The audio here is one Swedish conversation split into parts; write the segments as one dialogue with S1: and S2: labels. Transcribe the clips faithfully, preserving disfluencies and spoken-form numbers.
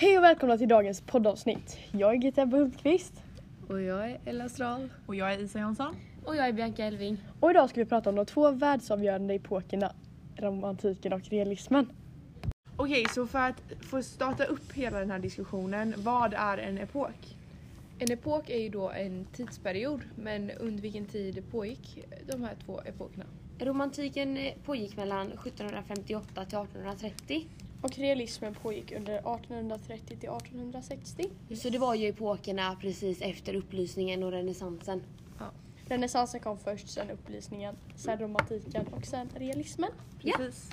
S1: Hej och välkomna till dagens poddavsnitt. Jag är Gitta Hultqvist.
S2: Och jag är Ella Strahl.
S3: Och jag är Isa Jansson.
S2: Och jag är Bianca Elving.
S1: Och idag ska vi prata om de två världsavgörande epokerna, romantiken och realismen.
S3: Okej, så för att få starta upp hela den här diskussionen, vad är en epok?
S4: En epok är ju då en tidsperiod, men under vilken tid pågick de här två epokerna?
S2: Romantiken pågick mellan sjuttonhundrafemtioåtta till artonhundratrettio.
S1: Och realismen pågick under artonhundratrettio till artonhundrasextio.
S2: Så det var ju epokerna precis efter upplysningen och renässansen.
S4: Ja.
S1: Renässansen kom först, sen upplysningen, sen romantiken och sen realismen.
S3: Precis.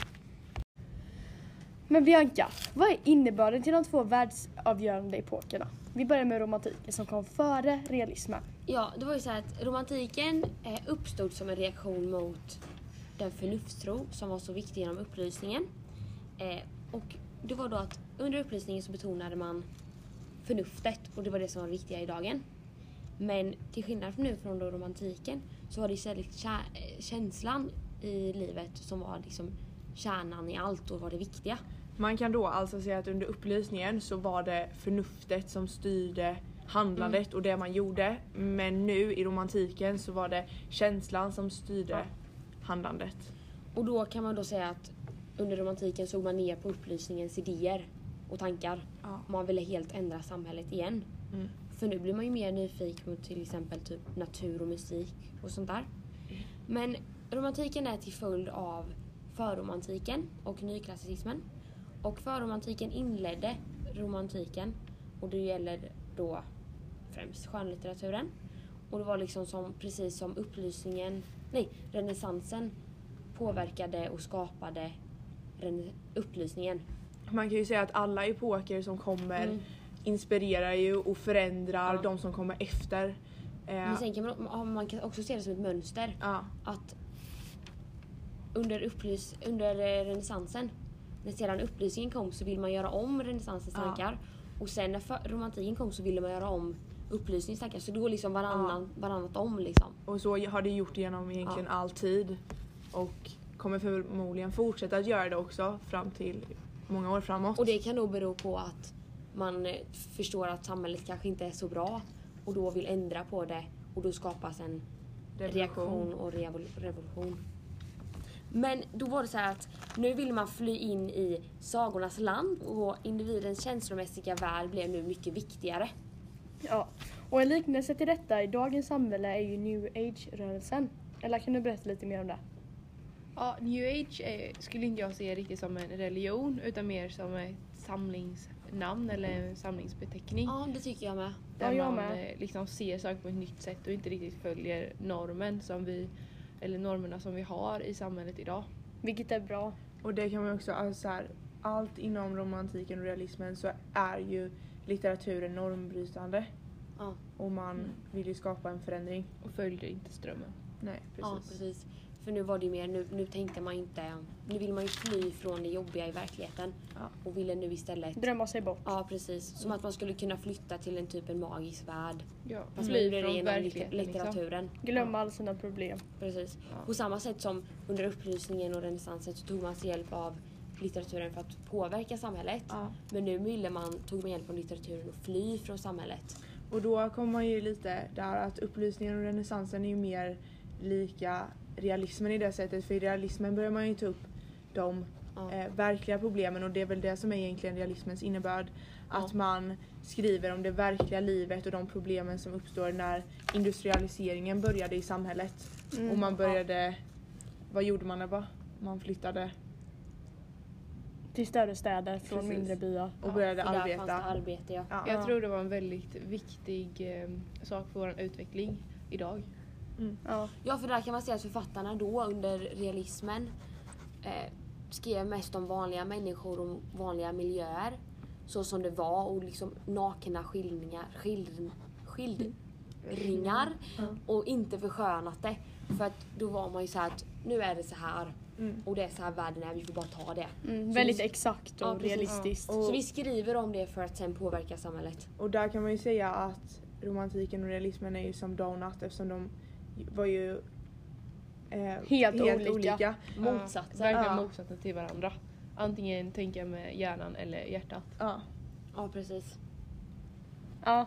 S1: Men Bianca, vad är innebörden till de två världsavgörande epokerna? Vi börjar med romantiken som kom före realismen.
S2: Ja, det var ju så här att romantiken eh, uppstod som en reaktion mot den förnuftstro som var så viktig genom upplysningen. Eh, och det var då att under upplysningen så betonade man förnuftet och det var det som var viktiga i dagen. Men till skillnad från nu från då romantiken så var det istället kä- känslan i livet som var liksom kärnan i allt och var det viktiga.
S3: Man kan då alltså säga att under upplysningen så var det förnuftet som styrde handlandet mm. och det man gjorde. Men nu i romantiken så var det känslan som styrde ja. handlandet.
S2: Och då kan man då säga att under romantiken såg man ner på upplysningens idéer och tankar.
S3: Ja.
S2: Man ville helt ändra samhället igen.
S3: Mm.
S2: För nu blir man ju mer nyfiken på till exempel typ natur och musik och sånt där. Mm. Men romantiken är till följd av förromantiken och nyklassicismen. Och förromantiken inledde romantiken och det gäller då främst skönlitteraturen. Och det var liksom som, precis som upplysningen, nej, renässansen påverkade och skapade ren- upplysningen.
S3: Man kan ju säga att alla epoker som kommer
S2: mm. inspirerar
S3: ju och förändrar
S2: ja.
S3: de som kommer efter. Eh.
S2: Men sen kan man, man kan också se det som ett mönster.
S3: Ja.
S2: Att under, upplys, under renässansen, när sedan upplysningen kom så vill man göra om renässansens
S3: ja.
S2: tankar. Och sen när romantiken kom så ville man göra om upplysningens tankar. Så det går liksom varannan, ja. varannat om liksom.
S3: Och så har det gjort genom egentligen
S2: ja.
S3: all tid. Och kommer förmodligen fortsätta att göra det också fram till många år framåt.
S2: Och det kan då bero på att man förstår att samhället kanske inte är så bra. Och då vill ändra på det. Och då skapas en revolution. reaktion och revol- revolution. Men då var det så här att nu vill man fly in i sagornas land och individens känslomässiga värld blev nu mycket viktigare.
S1: Ja, och en liknelse till detta i dagens samhälle är ju New Age-rörelsen. Eller kan du berätta lite mer om det?
S4: Ja, New Age är, skulle inte jag se riktigt som en religion utan mer som ett samlingsnamn eller en samlingsbeteckning.
S2: Ja, det tycker jag med.
S4: Där
S1: ja, jag
S4: man
S1: med.
S4: liksom ser saker på ett nytt sätt och inte riktigt följer normen som vi eller normerna som vi har i samhället idag.
S1: Vilket är bra.
S3: Och det kan man också, alltså så här, allt inom romantiken och realismen så är ju litteraturen normbrytande.
S2: Ja.
S3: Och man mm. vill ju skapa en förändring.
S4: Och följer inte strömmen.
S3: Nej, precis.
S2: Ja, precis. För nu var det ju mer, nu, nu tänkte man inte, nu vill man ju fly från det jobbiga i verkligheten.
S3: Ja.
S2: Och ville nu istället
S1: drömma sig bort.
S2: Ja, precis. Som mm. att man skulle kunna flytta till en typ en magisk värld.
S4: Ja,
S2: fast
S4: fly
S2: nu är det
S4: från
S2: genom
S4: verkligheten,
S2: litteraturen.
S4: liksom.
S1: Glömma alla sina problem.
S2: Precis.
S4: Ja.
S2: På samma sätt som under upplysningen och renässansen så tog man sig hjälp av litteraturen för att påverka samhället.
S3: Ja.
S2: Men nu ville man, tog man hjälp av litteraturen och fly från samhället.
S3: Och då kommer man ju lite där att upplysningen och renässansen är ju mer lika realismen i det sättet. För i realismen börjar man ju ta upp de
S2: Ja.
S3: eh, verkliga problemen och det är väl det som är egentligen realismens innebörd.
S2: Ja.
S3: Att man skriver om det verkliga livet och de problemen som uppstår när industrialiseringen började i samhället.
S1: Mm.
S3: Och man började, vad gjorde man då? Man flyttade
S1: till större städer från
S3: Precis.
S1: mindre byar.
S3: och började
S2: För där
S3: arbeta.
S2: fanns det arbete, ja.
S3: Ja.
S4: Jag tror det var en väldigt viktig eh, sak för vår utveckling idag.
S3: Mm.
S1: Ja.
S2: Ja, för där kan man säga att författarna då under realismen eh, skrev mest om vanliga människor och vanliga miljöer. Så som det var och liksom nakna skildringar, skild, skildringar
S3: Mm.
S2: och inte förskönat det. För att då var man ju så här att nu är det så här
S3: Mm.
S2: och det är så här världen är, vi får bara ta det.
S1: Mm,
S2: Så
S1: väldigt
S2: vi,
S1: exakt och
S2: Ja, precis.
S1: realistiskt.
S3: Ja. Och-
S2: så vi skriver om det för att sen påverka samhället.
S3: Och där kan man ju säga att romantiken och realismen är ju som dag och natt eftersom de var ju eh,
S1: Helt olika.
S2: Motsatsen.
S4: Ja, verkligen
S3: Ja.
S4: motsatsen till varandra. Antingen tänka med hjärnan eller hjärtat.
S3: Ja.
S2: Ja, precis.
S1: Ja.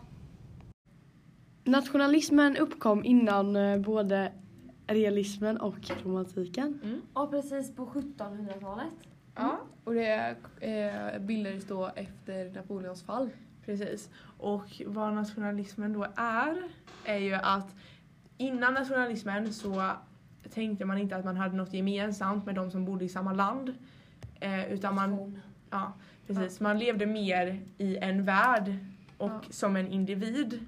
S1: Nationalismen uppkom innan eh, både realismen och romantiken.
S3: Mm.
S2: Ja, precis på sjuttonhundratalet.
S4: Ja, och det eh, bildades då efter Napoleons fall.
S3: Precis. Och vad nationalismen då är, är ju att innan nationalismen så tänkte man inte att man hade något gemensamt med de som bodde i samma land. Eh, utan man, ja, precis, man levde mer i en värld och
S4: Ja.
S3: som en individ.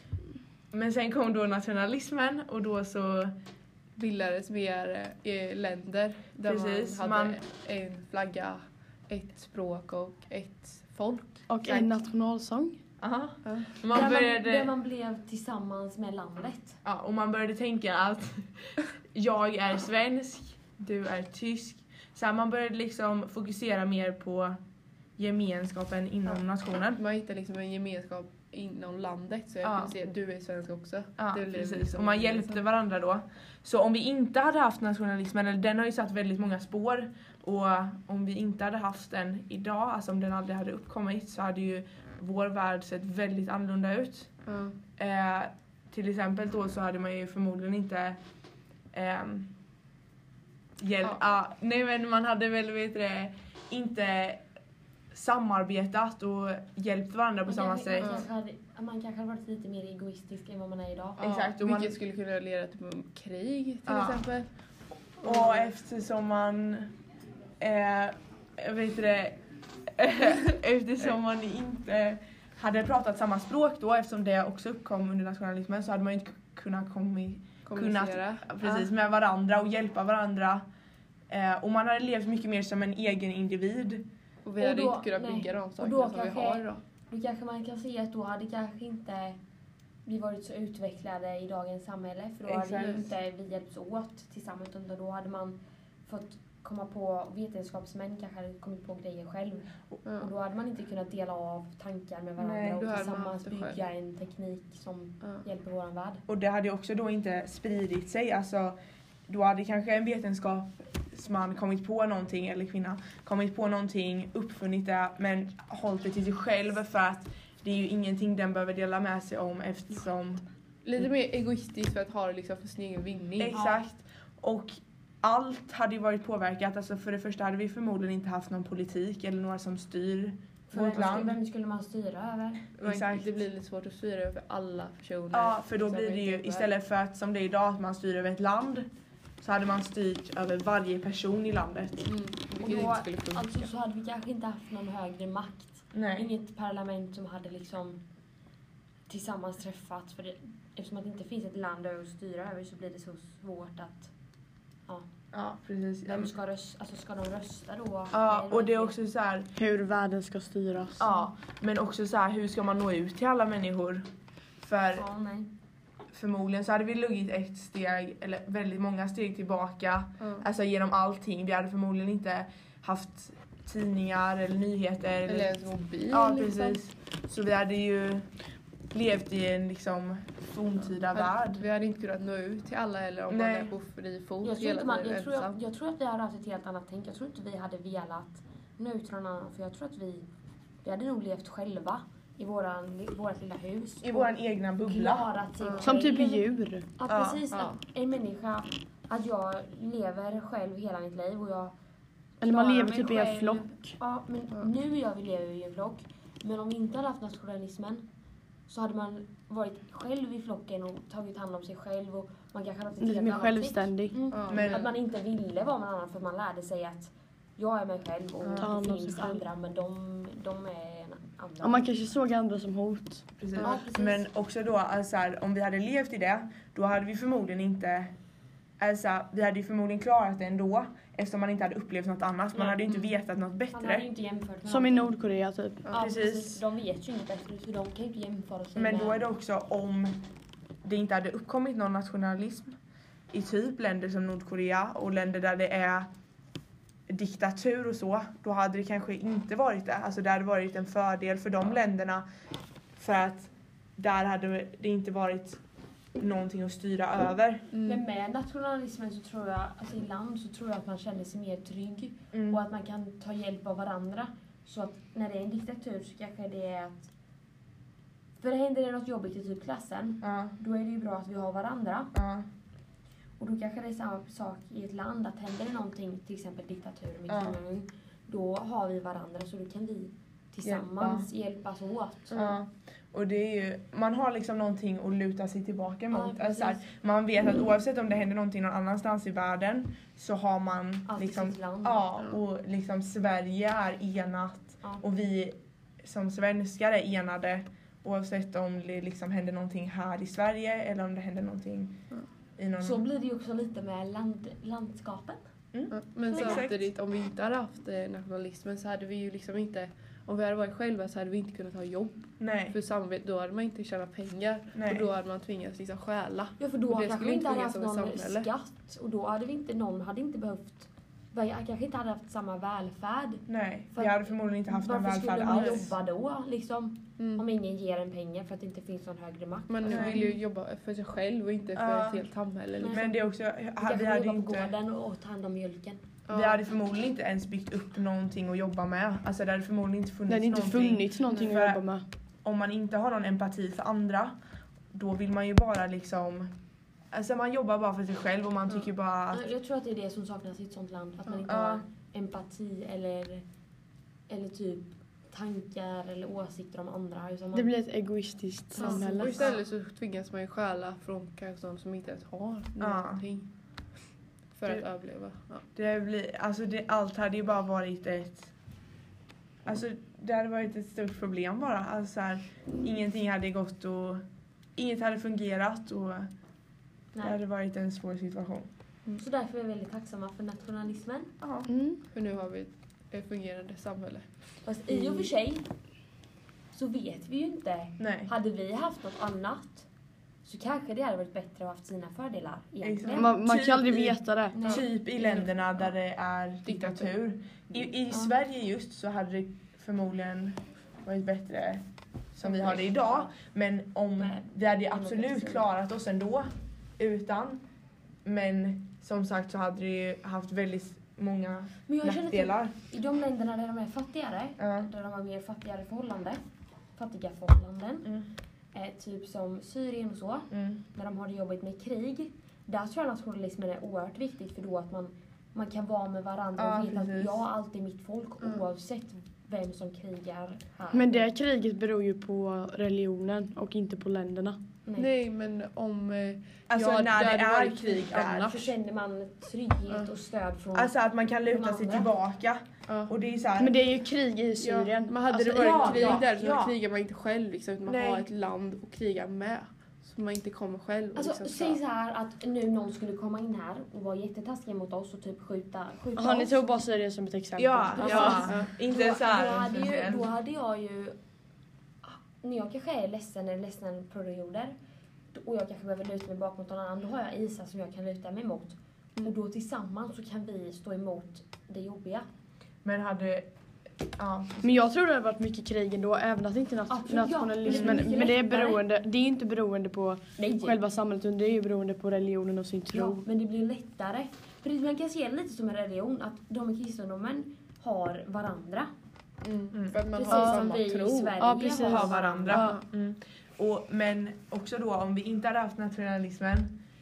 S3: Men sen kom då nationalismen och då så...
S4: Bildades mer eh, länder där
S3: Precis,
S4: man hade
S3: man-
S4: en flagga, ett språk och ett folk.
S1: Och
S3: Exakt.
S1: en nationalsång.
S3: Aha.
S4: Ja.
S3: Man
S2: där, man,
S3: började...
S2: där man blev tillsammans med landet.
S3: Ja, och man började tänka att jag är svensk, du är tysk. Så här, man började liksom fokusera mer på gemenskapen inom
S4: Ja.
S3: nationen.
S4: Man hittade liksom en gemenskap inom landet så jag
S3: Ja.
S4: kan se att du är svensk också.
S3: Ja,
S4: Det blev
S3: precis.
S4: liksom
S3: Och man
S4: gemensamt.
S3: hjälpte varandra då. Så om vi inte hade haft nationalismen, eller den har ju satt väldigt många spår. Och om vi inte hade haft den idag, alltså om den aldrig hade uppkommit, så hade ju vår värld sett väldigt annorlunda ut.
S4: Ja.
S3: Eh, till exempel då så hade man ju förmodligen inte ehm, hjälp,
S4: Ja.
S3: ah, nej men man hade väl vet det, inte samarbetat och hjälpt varandra på
S2: Man
S3: samma
S2: kanske,
S3: sätt.
S2: man, kanske hade, man kanske hade varit lite mer egoistisk än vad man är idag.
S4: Ja,
S3: Exakt, och
S4: vilket
S3: man-
S4: skulle kunna leda till krig till
S3: Ja.
S4: exempel.
S3: Och eftersom man eh, vet det, eftersom man inte hade pratat samma språk då, eftersom det också uppkom under nationalismen, så hade man ju inte kunnat komma
S4: Kommunicera.
S3: precis med varandra och hjälpa varandra. Eh, och man hade levt mycket mer som en egen individ.
S4: Och vi
S2: Och
S4: hade
S2: då-
S4: inte kunnat
S2: nej.
S4: bygga de
S2: Och
S4: sakerna
S2: då
S4: som vi
S2: kanske-
S4: har idag.
S2: Då kanske man kan säga att då hade kanske inte vi varit så utvecklade i dagens samhälle. För då hade ju
S3: Exakt.
S2: inte vi hjälpts åt tillsammans, utan då hade man fått komma på, vetenskapsmän kanske hade kommit på grejer själv.
S4: Ja.
S2: Och då hade man inte kunnat dela av tankar med varandra
S3: Nej,
S2: och
S4: då hade man
S2: tillsammans
S4: haft det själv.
S2: bygga en teknik som
S4: Ja.
S2: hjälper våran värld.
S3: Och det hade ju också då inte spridit sig. Alltså, då hade kanske en vetenskapsman kommit på någonting, eller kvinna, kommit på någonting, uppfunnit det, men hållit det till sig själv för att det är ju ingenting den behöver dela med sig om eftersom...
S4: Lite mer egoistiskt för att ha det liksom för sin egen vinning.
S3: Exakt. Och allt hade ju varit påverkat. Alltså för det första hade vi förmodligen inte haft någon politik eller några som styr
S2: För
S3: vårt
S2: vem skulle,
S3: land.
S2: vem skulle man styra över?
S4: Man,
S3: Exakt.
S4: det blir lite svårt att styra över alla personer.
S3: Ja, för då
S4: som
S3: blir det ju
S4: inte-
S3: istället för att som det är idag att man styr över ett land, så hade man styrt över varje person i landet.
S4: Mm,
S2: Och
S4: vilket
S2: då,
S4: inte skulle funka.
S2: alltså, så hade vi kanske inte haft någon högre makt.
S3: Nej.
S2: Inget parlament som hade liksom tillsammans träffats. För det, eftersom att det inte finns ett land att styra över så blir det så svårt att... Ja,
S3: Ja, precis.
S2: vem ska, rösta, alltså, ska de rösta då?
S3: Ja,
S2: Nej,
S3: och det är
S2: var
S3: också så här,
S1: Hur världen ska styras.
S3: ja, men också så här, hur ska man nå ut till alla människor? För
S2: Ja, nej.
S3: förmodligen så hade vi luggit ett steg, eller väldigt många steg tillbaka,
S4: Ja.
S3: alltså genom allting. Vi hade förmodligen inte haft tidningar eller nyheter.
S4: Eller ens mobil.
S3: Ja,
S4: liksom.
S3: precis. Så vi hade ju levt i en liksom forntida värld.
S4: Vi hade inte kunnat nå ut till alla eller om
S3: Nej.
S4: man är på fri fot
S2: Jag tror,
S4: hela
S2: inte man,
S4: tiden
S2: jag, tror jag,
S4: ensam.
S2: jag tror att vi hade haft ett helt annat tänk. Jag tror inte vi hade velat nå ut till någon annan. För jag tror att vi, vi hade nog levt själva i våran, vårat lilla hus.
S3: I
S2: och
S3: våran egna bubbla.
S2: klarat sig
S4: Ja.
S1: Som typ
S2: själv.
S1: djur.
S2: Ja,
S3: Ja.
S2: precis.
S4: Ja.
S2: Att en människa, att jag lever själv hela mitt liv och jag
S1: Eller man
S2: klarar
S1: lever
S2: mig
S1: typ i en
S2: själv.
S1: flock.
S2: Ja, men
S4: Ja.
S2: nu gör vi lever vi i en flock. Men om vi inte hade haft nationalismen så hade man varit själv i flocken och tagit hand om sig själv och man kanske hade haft ett
S1: Lite
S2: helt
S1: mer
S2: annat
S1: självständig.
S2: tänk. Mm.
S4: Ja,
S3: Men-
S2: Att man inte ville vara med någon annan för man lärde sig att jag är mig själv och
S1: Ta hand
S2: det
S1: om sig
S2: finns
S1: själv.
S2: andra men de, de är andra.
S1: Och man kanske såg andra som hot.
S3: Precis.
S2: Ja, precis.
S3: Men också då, alltså här, om vi hade levt i det, då hade vi förmodligen inte... Alltså, vi hade ju förmodligen klarat det ändå, eftersom man inte hade upplevt något annat. Man hade ju inte vetat något
S2: Man hade ju
S3: bättre.
S2: inte jämfört med
S1: Som i
S2: någonting.
S1: Nordkorea typ.
S2: Ja,
S3: Precis.
S2: precis. De vet ju inget bättre så de kan ju inte jämföra sig
S3: Men
S2: med...
S3: då är det också om det inte hade uppkommit någon nationalism i typ länder som Nordkorea och länder där det är diktatur och så, då hade det kanske inte varit det. Alltså det hade varit en fördel för de länderna, för att där hade det inte varit någonting att styra över.
S2: Men
S4: Mm.
S2: med nationalismen så tror jag, alltså i land så tror jag att man känner sig mer trygg
S3: Mm.
S2: och att man kan ta hjälp av varandra. Så att när det är en diktatur så kanske det är att... För det händer det något jobbigt i typ klassen.
S3: Ja.
S2: Då är det ju bra att vi har varandra.
S3: Ja.
S2: Och då kanske det är samma sak i ett land. Att händer det någonting, till exempel diktatur med
S3: Ja.
S2: Kim Jong-Un, då har vi varandra så då kan vi tillsammans
S3: Hjälpa.
S2: hjälpas åt.
S3: Ja. Och det är ju, man har liksom någonting att luta sig tillbaka mot.
S2: Ja,
S3: alltså så här, man vet att oavsett om det händer någonting någon annanstans i världen så har man
S2: Alltid
S3: liksom,
S2: sitt land.
S3: ja, och liksom Sverige är enat
S2: Ja.
S3: och vi som svenskar är enade oavsett om det liksom händer någonting här i Sverige eller om det händer någonting i någon...
S2: Så blir det ju också lite med land, landskapen.
S3: Mm.
S4: Ja, men
S3: Exakt.
S4: samtidigt, om vi inte hade haft eh, nationalismen så hade vi ju liksom inte, om vi hade varit själva så hade vi inte kunnat ha jobb.
S3: Nej.
S4: För samarbete, då hade man inte tjänat pengar.
S3: Nej.
S4: Och då hade man tvingats liksom stjäla.
S2: Ja, för då
S4: Och det
S2: kanske
S4: skulle
S2: vi
S4: inte
S2: inte hade
S4: fungera
S2: haft
S4: som ett
S2: någon
S4: samhälle.
S2: skatt. Och då hade vi inte, någon hade inte behövt, vi kanske inte hade haft samma välfärd.
S3: Nej,
S2: För
S3: vi hade förmodligen inte haft någon
S2: Varför
S3: välfärd
S2: skulle man
S3: alls.
S2: jobba då, liksom?
S4: Mm.
S2: Om ingen ger en pengar för att det inte finns någon högre makt.
S4: Man
S3: Nej.
S4: vill ju jobba för sig själv och inte för
S3: Ja.
S4: ett helt samhälle. Liksom.
S3: Men det är också,
S2: Vi
S3: vi
S2: kanske
S3: hade
S2: jobbar
S3: ju
S2: på
S3: inte...
S2: gården och ta hand om mjölken.
S3: Vi hade förmodligen inte ens byggt upp någonting att jobba med. Alltså det hade förmodligen inte funnits
S1: Det hade inte
S3: någonting.
S1: funnits någonting
S3: För-
S1: att jobba med.
S3: Om man inte har någon empati för andra, då vill man ju bara liksom... Alltså man jobbar bara för sig själv och man tycker bara att...
S2: Ja, Jag tror att det är det som saknas i ett sånt land. Att man inte
S3: Ja.
S2: har empati eller, eller typ tankar eller åsikter om andra. Utan man,
S1: Det blir ett egoistiskt
S2: Ja.
S1: samhälle.
S4: Och istället så tvingas man ju stjäla från kanske de som inte ens har
S3: Ja.
S4: någonting. För
S3: Det-
S4: att överleva. Ja.
S3: Det blir, alltså det, allt hade ju bara varit ett... Alltså det hade varit ett stort problem bara. Alltså så här, ingenting hade gått och... Inget hade fungerat och det
S2: nej.
S3: hade varit en svår situation.
S2: Så därför är vi väldigt tacksamma för nationalismen.
S3: Ja.
S1: Mm.
S4: För nu har vi ett fungerande samhälle.
S2: Fast i och för sig så vet vi ju inte.
S3: Nej.
S2: Hade vi haft något annat så kanske det hade varit bättre att ha haft sina fördelar egentligen.
S3: Exakt.
S1: Man, man
S3: Typ
S1: kan aldrig
S3: i-
S1: veta det.
S2: Nej.
S3: Typ i länderna där det är diktatur. I, i
S2: Ja.
S3: Sverige just så hade det förmodligen varit bättre som vi har det idag. Men om
S2: Men-
S3: vi hade
S2: men-
S3: absolut klarat oss ändå utan. Men som sagt så hade det ju haft väldigt många
S2: Men jag känner typ,
S3: nackdelar.
S2: i de länderna där de är fattigare,
S3: Ja.
S2: där de har mer fattigare förhållanden, fattiga förhållanden,
S3: Mm.
S2: eh, typ som Syrien och så,
S3: Mm.
S2: när de har det jobbigt med krig, där tror jag nationalismen är oerhört viktigt för då att man, man kan vara med varandra
S3: Ja,
S2: och veta att
S3: precis.
S2: jag har alltid mitt folk
S4: Mm.
S2: oavsett vem som krigar här.
S1: Men det kriget beror ju på religionen och inte på länderna.
S2: Nej.
S4: Nej, men om... Eh,
S3: Alltså
S4: ja,
S3: när det
S4: hade
S3: är
S4: varit
S3: krig där.
S4: annars.
S2: Så känner man trygghet och stöd från...
S3: Alltså att man kan luta
S2: De
S3: sig
S2: andra.
S3: tillbaka.
S4: Ja.
S3: Och det är så här,
S1: Men det är ju krig i
S4: Ja,
S1: Syrien.
S4: men hade
S1: Alltså,
S4: det varit
S2: ja,
S4: krig
S2: ja,
S4: där så
S3: ja.
S4: krigar man inte själv liksom, utan man
S3: Nej.
S4: har ett land att kriga med. Så man inte kommer själv och
S2: Alltså
S4: liksom
S2: säg
S4: så-
S2: så här att nu någon skulle komma in här och vara jättetaskiga mot oss och typ skjuta, skjuta
S1: Har ni
S2: oss.
S1: tog bara Syrien som ett exempel?
S3: ja,
S2: Alltså,
S3: ja.
S4: Ja.
S3: Inte så här.
S2: då, hade ju,
S3: speciellt.
S2: då hade jag ju... När jag kanske är ledsen eller ledsen perioder och jag kanske behöver luta mig bak mot någon annan, då har jag Isa som jag kan luta mig mot.
S4: Mm.
S2: Och då tillsammans så kan vi stå emot det jobbiga.
S3: Men hade... Ja.
S1: Men jag tror det har varit mycket krig ändå, även att det inte är nat-
S2: Absolut, ja.
S1: nationalism.
S2: Men det är
S1: Men,
S2: mycket
S1: men det är
S2: lättare.
S1: beroende, det är ju inte beroende på
S2: Nej,
S1: själva samhället, utan det är ju beroende på religionen och sin
S2: ja,
S1: tro.
S2: men det blir lättare. För det- man kan se det lite som en religion, att de i kristendomen har varandra.
S4: Mm.
S3: Mm.
S4: För att man
S2: Precis
S4: har
S2: som
S4: samma
S2: vi i
S4: tro.
S2: Sverige
S1: Ja, precis.
S2: har
S3: Ha varandra.
S1: Ja.
S3: Mm. Och, men också då om vi inte hade haft nationalismen,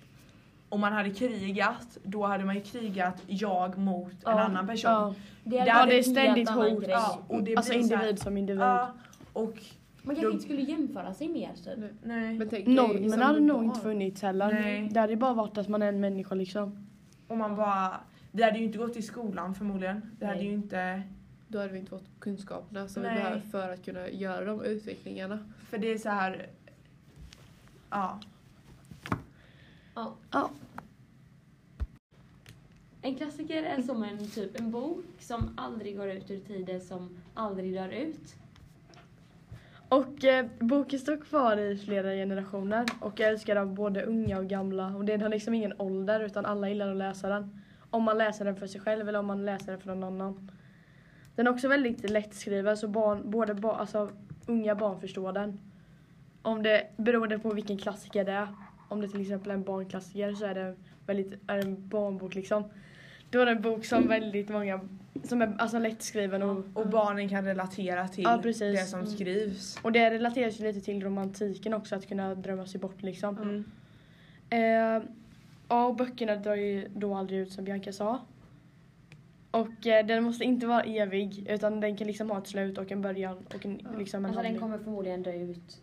S3: om man hade krigat, då hade man ju krigat jag mot en
S2: Ja.
S3: annan person.
S1: Ja.
S2: Det
S3: Ja,
S1: Ja,
S2: en
S1: det är
S2: helt
S1: ständigt
S2: annan
S1: hot.
S2: grej.
S3: Ja, och det
S1: Alltså
S3: blir så här-
S1: individ som individ.
S3: Ja, och
S2: Man kanske inte skulle jämföra sig mer typ.
S4: Nej.
S3: nej.
S4: Men tänk dig
S1: Normen
S4: som
S1: hade nog
S4: barn.
S1: inte funnits heller.
S3: Nej.
S1: Det hade ju bara varit att man är en människa liksom.
S3: Och man bara, vi hade ju inte gått i skolan förmodligen. Vi hade
S2: Nej.
S3: ju inte,
S4: Då hade vi inte fått kunskaperna som
S3: Nej.
S4: vi behöver för att kunna göra de utvecklingarna.
S3: för det är så här. Ja.
S2: Ja.
S1: Ja.
S2: En klassiker är som en typ en bok som aldrig går ut ur tiden, som aldrig dör ut.
S1: Och eh, boken står kvar i flera generationer och är älskad av både unga och gamla. Och den har liksom ingen ålder, utan alla gillar att läsa den. Om man läser den för sig själv eller om man läser den för någon annan. Den är också väldigt lättskriven, så barn, både ba, alltså, unga barn förstår den. Om det, beroende på vilken klassiker det är. Om det till exempel är en barnklassiker så är det väldigt, är det en barnbok liksom. Då är det en bok som väldigt många, som är alltså lättskriven och,
S3: Och barnen kan relatera till
S1: Ja, precis.
S3: det som skrivs.
S1: och det relateras ju lite till romantiken också, att kunna drömma sig bort liksom.
S3: Mm.
S1: Eh, ja, och böckerna drar ju då aldrig ut som Bianca sa. Och eh, den måste inte vara evig, utan den kan liksom ha ett slut och en början och en, liksom en
S2: Alltså den
S1: handling.
S2: kommer förmodligen dö ut.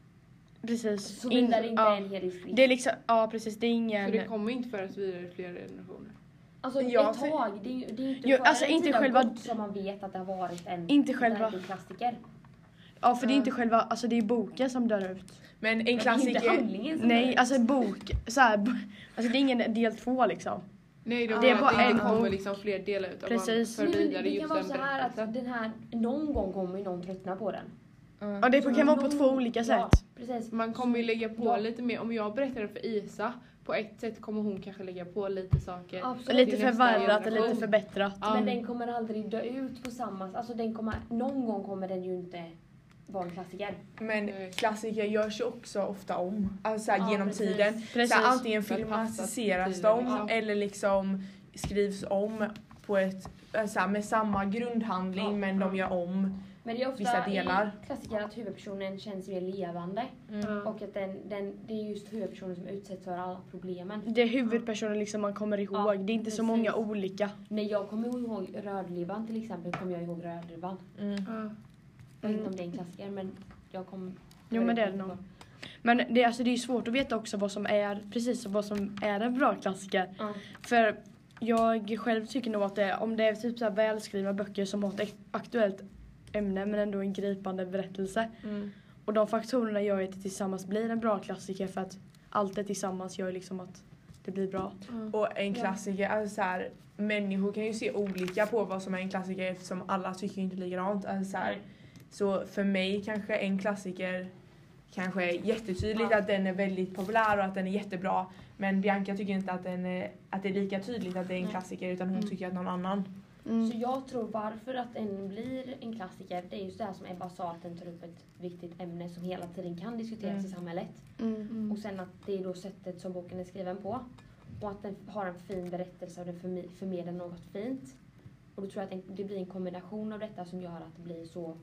S1: Precis.
S2: Såvida det inte
S1: ja.
S2: är en hel livsstil.
S1: Det är liksom, ja precis, det är ingen...
S4: Så det kommer inte föras vidare i flera generationer.
S2: Alltså
S3: Jag
S2: ett
S3: ser-
S2: tag, det är ju det är inte
S1: Jo,
S2: förrän
S1: alltså,
S2: en
S1: inte
S2: tid har
S1: själva-
S2: gått som man vet att det har varit en
S1: Inte själva-
S2: verklig klassiker.
S1: Ja, för det är inte själva, alltså det är boken som dör ut.
S3: Men en
S2: Men det är inte
S3: klassiker...
S2: handlingen som
S1: Nej,
S2: dör.
S1: alltså en bok, så här, b- alltså det är ingen del två liksom.
S4: Nej,
S1: Det
S4: det
S1: är
S4: är
S1: bara
S4: att det
S1: en
S4: inte kommer
S1: bok.
S4: liksom fler delar utav
S1: Precis.
S4: man för
S2: Nej, men
S4: vidare
S2: det kan
S4: just
S2: vara
S4: den
S2: så här att
S4: berättelsen.
S2: den här, någon gång kommer ju någon tröttna på den.
S1: Ja, det
S2: Så
S1: kan vara på
S2: någon-
S1: två olika
S2: Ja,
S1: sätt.
S2: precis.
S4: Man kommer ju lägga på
S2: Ja.
S4: lite mer. Om jag berättar det för Isa, på ett sätt kommer hon kanske lägga på lite saker.
S2: Absolut.
S1: Lite
S4: till nästa
S1: förvärrat och
S4: generation.
S1: lite förbättrat.
S4: Ja.
S2: Men den kommer aldrig dö ut på samma... Alltså den kommer, någon gång kommer den ju inte vara en klassiker.
S3: Men
S4: Nej.
S3: klassiker görs ju också ofta om. Alltså såhär,
S2: Ja,
S3: genom
S2: precis.
S3: tiden.
S1: Precis.
S3: Såhär, antingen
S4: För att passa
S3: filmatiseras
S4: tiden,
S3: de
S4: liksom.
S3: eller liksom skrivs om på ett, såhär, med samma grundhandling
S2: Ja,
S3: men de gör om.
S2: Men det är ofta
S3: Vissa delar.
S2: i klassiker att huvudpersonen känns mer levande.
S4: Ja.
S2: Och att den, den, det är just huvudpersonen som utsätts för alla problemen.
S1: Det är huvudpersonen liksom man kommer ihåg.
S2: Ja,
S1: det är inte så
S2: precis.
S1: många olika.
S2: När jag kommer ihåg Rödlivan till exempel, kommer jag ihåg Rödlivan.
S3: Mm.
S4: Ja.
S2: Jag vet inte om det är en klassiker, men jag kommer...
S1: Jo, men det är det nog. Men det, alltså, det är ju svårt att veta också vad som är, precis vad som är en bra klassiker.
S2: Ja.
S1: För jag själv tycker nog att det, om det är typ så här välskrivna böcker som har ett ex- aktuellt ämne men ändå en gripande berättelse.
S3: Mm.
S1: Och de faktorerna gör ju att det tillsammans blir en bra klassiker, för att allt det tillsammans gör ju liksom att det blir bra.
S3: Och en klassiker, alltså såhär, människor kan ju se olika på vad som är en klassiker eftersom alla tycker inte likadant. Alltså, såhär, så för mig kanske en klassiker kanske är jättetydligt
S2: Ja.
S3: att den är väldigt populär och att den är jättebra. Men Bianca tycker inte att, den är, att det är lika tydligt att det är en
S2: Nej.
S3: klassiker, utan hon
S1: Mm.
S3: tycker att någon annan.
S1: Mm.
S2: Så jag tror varför att en blir en klassiker, det är just det här som Ebba sa, att den tar upp ett viktigt ämne som hela tiden kan diskuteras
S3: Mm.
S2: i samhället.
S1: Mm.
S2: Och sen att det är då sättet som boken är skriven på. Och att den har en fin berättelse och den förmi- förmedlar något fint. Och då tror jag att en, det blir en kombination av detta som gör att det blir så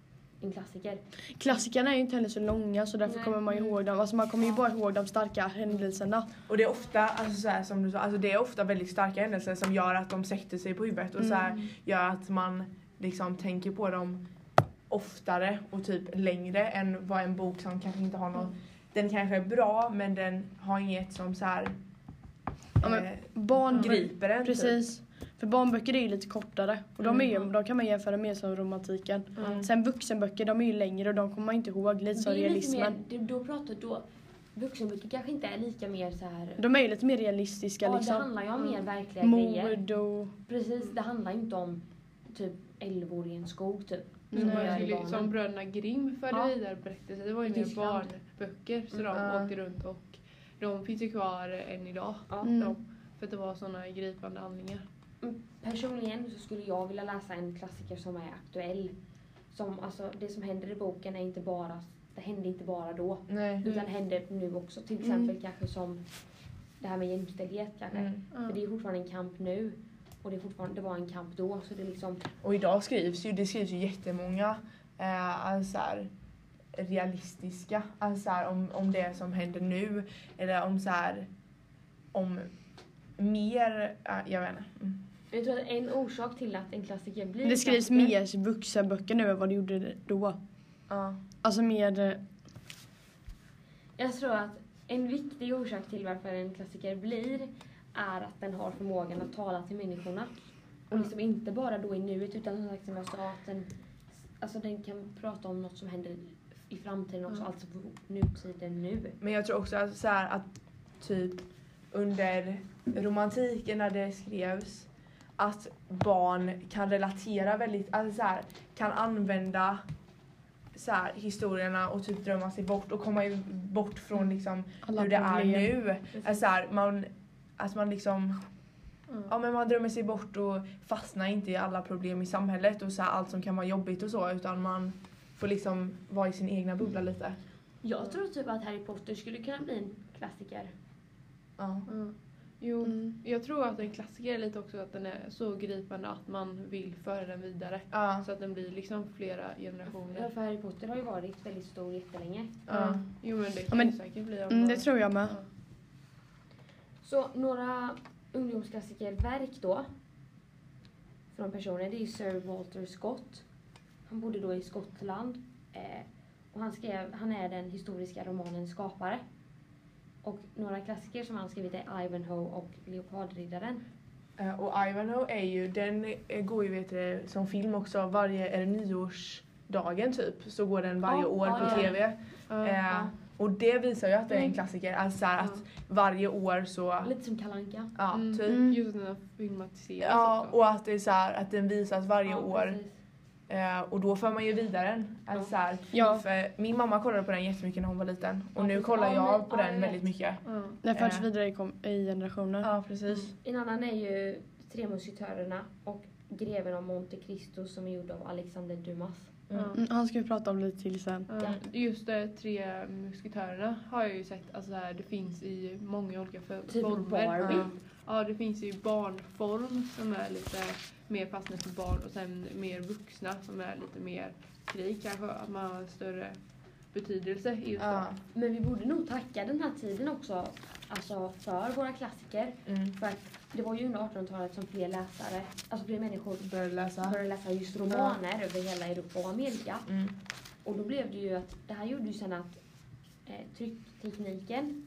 S2: en klassiker.
S1: Klassikerna är ju inte heller så långa, så därför
S2: Nej.
S1: kommer man ju ihåg dem. Alltså man kommer ju bara ihåg de starka händelserna.
S3: Och det är ofta, alltså så här, som du sa, alltså det är ofta väldigt starka händelser som gör att de sätter sig på huvudet och så här, gör att man liksom tänker på dem oftare och typ längre än vad en bok som kanske inte har någon. Den kanske är bra men den har inget som så här
S1: Ja, men
S3: eh,
S1: barn
S3: griper en. Typ.
S1: Precis. För barnböcker är ju lite kortare. Och de, är ju,
S2: Mm.
S1: de kan man jämföra med som romantiken.
S3: Mm.
S1: Sen vuxenböcker, de är ju längre och de kommer man inte ihåg, lite som
S2: Det är lite mer,
S1: realismen.
S2: det, då pratar då, vuxenböcker kanske inte är lika mer så här.
S1: De är ju lite mer realistiska
S2: Ja, det
S1: liksom.
S2: handlar ju om mer verkliga grejer.
S1: Mord och...
S2: Precis, det handlar inte om typ älvor i en skog typ.
S1: Mm.
S2: Som
S4: Som,
S2: man gör i
S4: liksom, som
S2: barnen.
S4: Bröderna Grimm förde
S2: Ja.
S4: vidare berättelser. Det var ju
S2: I
S4: mer
S2: Tyskland.
S4: barnböcker så de
S3: Mm.
S4: åkte runt och de finns ju kvar än idag.
S2: Ja.
S1: Mm.
S4: De, för att det var sådana gripande handlingar.
S2: Mm, Personligen så skulle jag vilja läsa en klassiker som är aktuell. Som, alltså, det som händer i boken är inte bara, det händer inte bara då.
S3: Nej.
S2: Utan det händer nu också. Till exempel kanske som det här med jämställdhet kanske.
S3: Mm.
S2: För det är fortfarande en kamp nu. Och det, är fortfarande, det var en kamp då. Så det är liksom,
S3: Och idag skrivs ju, det skrivs ju jättemånga eh, alltså så här, realistiska, alltså så här, om, om det som händer nu eller om så här, om mer, äh, jag vet inte. Mm.
S2: jag tror att en orsak till att en klassiker blir
S1: Det
S2: en
S1: skrivs
S2: klassiker-
S1: mer vuxenböcker nu än vad det gjorde då.
S3: Ja.
S1: Alltså mer... eh,
S2: Jag tror att en viktig orsak till varför en klassiker blir är att den har förmågan att tala till människorna. Och liksom inte bara då i nuet utan som sagt som jag sa att den, alltså den kan prata om något som händer i framtiden också,
S4: Mm.
S2: alltså på nutiden nu.
S3: Men jag tror också att, så här, att typ under romantiken när det skrevs att barn kan relatera väldigt, alltså så här, kan använda så här, historierna och typ drömma sig bort och komma ju bort från liksom
S1: alla
S3: hur det är
S1: problem.
S3: nu. Alltså så här, man, att man liksom
S4: Mm.
S3: ja, men man drömmer sig bort och fastnar inte i alla problem i samhället och så här, allt som kan vara jobbigt och så, utan man får liksom vara i sin egna bubbla lite.
S2: Jag tror typ att Harry Potter skulle kunna bli en klassiker.
S3: Ja.
S4: Mm. Jo,
S1: Mm.
S4: jag tror att en klassiker är lite också att den är så gripande att man vill föra den vidare.
S3: Ja.
S4: Så att den blir liksom flera generationer.
S2: Ja, för Harry Potter har ju varit väldigt stor jättelänge.
S3: Ja.
S4: Jo men det
S1: Ja,
S4: kan
S1: men-
S4: ju säkert bli om
S1: Mm, det
S4: några-
S1: tror jag med.
S4: Ja.
S2: Så några ungdomsklassikerverk då. Från personer, det är Sir Walter Scott. Han bodde då i Skottland. Eh, och han, skrev, han är den historiska romanens skapare. Och några klassiker som han skrivit är Ivanhoe och Leopardriddaren.
S3: Eh, Och Ivanhoe är ju, den eh, går ju vet du, som film också varje, är det nyårsdagen typ, så går den varje
S2: Ja,
S3: år
S2: ja,
S3: på
S2: ja.
S3: tv.
S4: Ja.
S3: Eh,
S2: Ja.
S3: Och det visar ju att det är en
S2: Mm.
S3: klassiker, alltså så här
S2: Ja.
S3: att varje år så,
S2: Lite som Kalle Anka.
S3: ja
S4: Mm.
S3: typ.
S1: Mm.
S4: Just att den har filmatiserats
S3: Ja,
S4: också.
S3: och att det är så här, att den visas varje
S2: Ja,
S3: år.
S2: precis.
S3: Eh, och då för man ju vidare den. Alltså så här,
S1: Ja.
S3: för min mamma kollade på den jättemycket när hon var liten. Och
S2: Ja,
S3: nu
S2: precis.
S3: kollar
S2: Ja,
S3: jag
S2: men-
S3: på
S2: ja,
S3: den
S2: jag
S3: väldigt
S2: vet.
S3: mycket.
S4: Ja.
S1: Den förs
S3: Eh.
S1: vidare i, kom- i generationer.
S3: Ja, precis.
S2: En annan är ju Tre musketörerna och Greven av Monte Cristo som är gjord av Alexander Dumas.
S3: Mm.
S1: Mm, han ska vi prata om lite till sen.
S4: Ja, just det, Tre musketörerna har jag ju sett, alltså här, det finns i många olika för-
S2: Typ
S4: former.
S2: Barbie.
S4: Ja. Ja, det finns ju i barnform som är lite mer passande för barn och sen mer vuxna som är lite mer krig kanske, att man har större betydelse i just
S3: Ja.
S4: dem.
S2: Men vi borde nog tacka den här tiden också alltså för våra klassiker.
S3: Mm.
S2: För att det var ju under artonhundratalet som fler läsare, alltså fler människor
S3: Började läsa.
S2: började läsa just romaner över hela Europa och Amerika.
S3: Mm.
S2: Och då blev det ju att, det här gjorde ju sen att eh, trycktekniken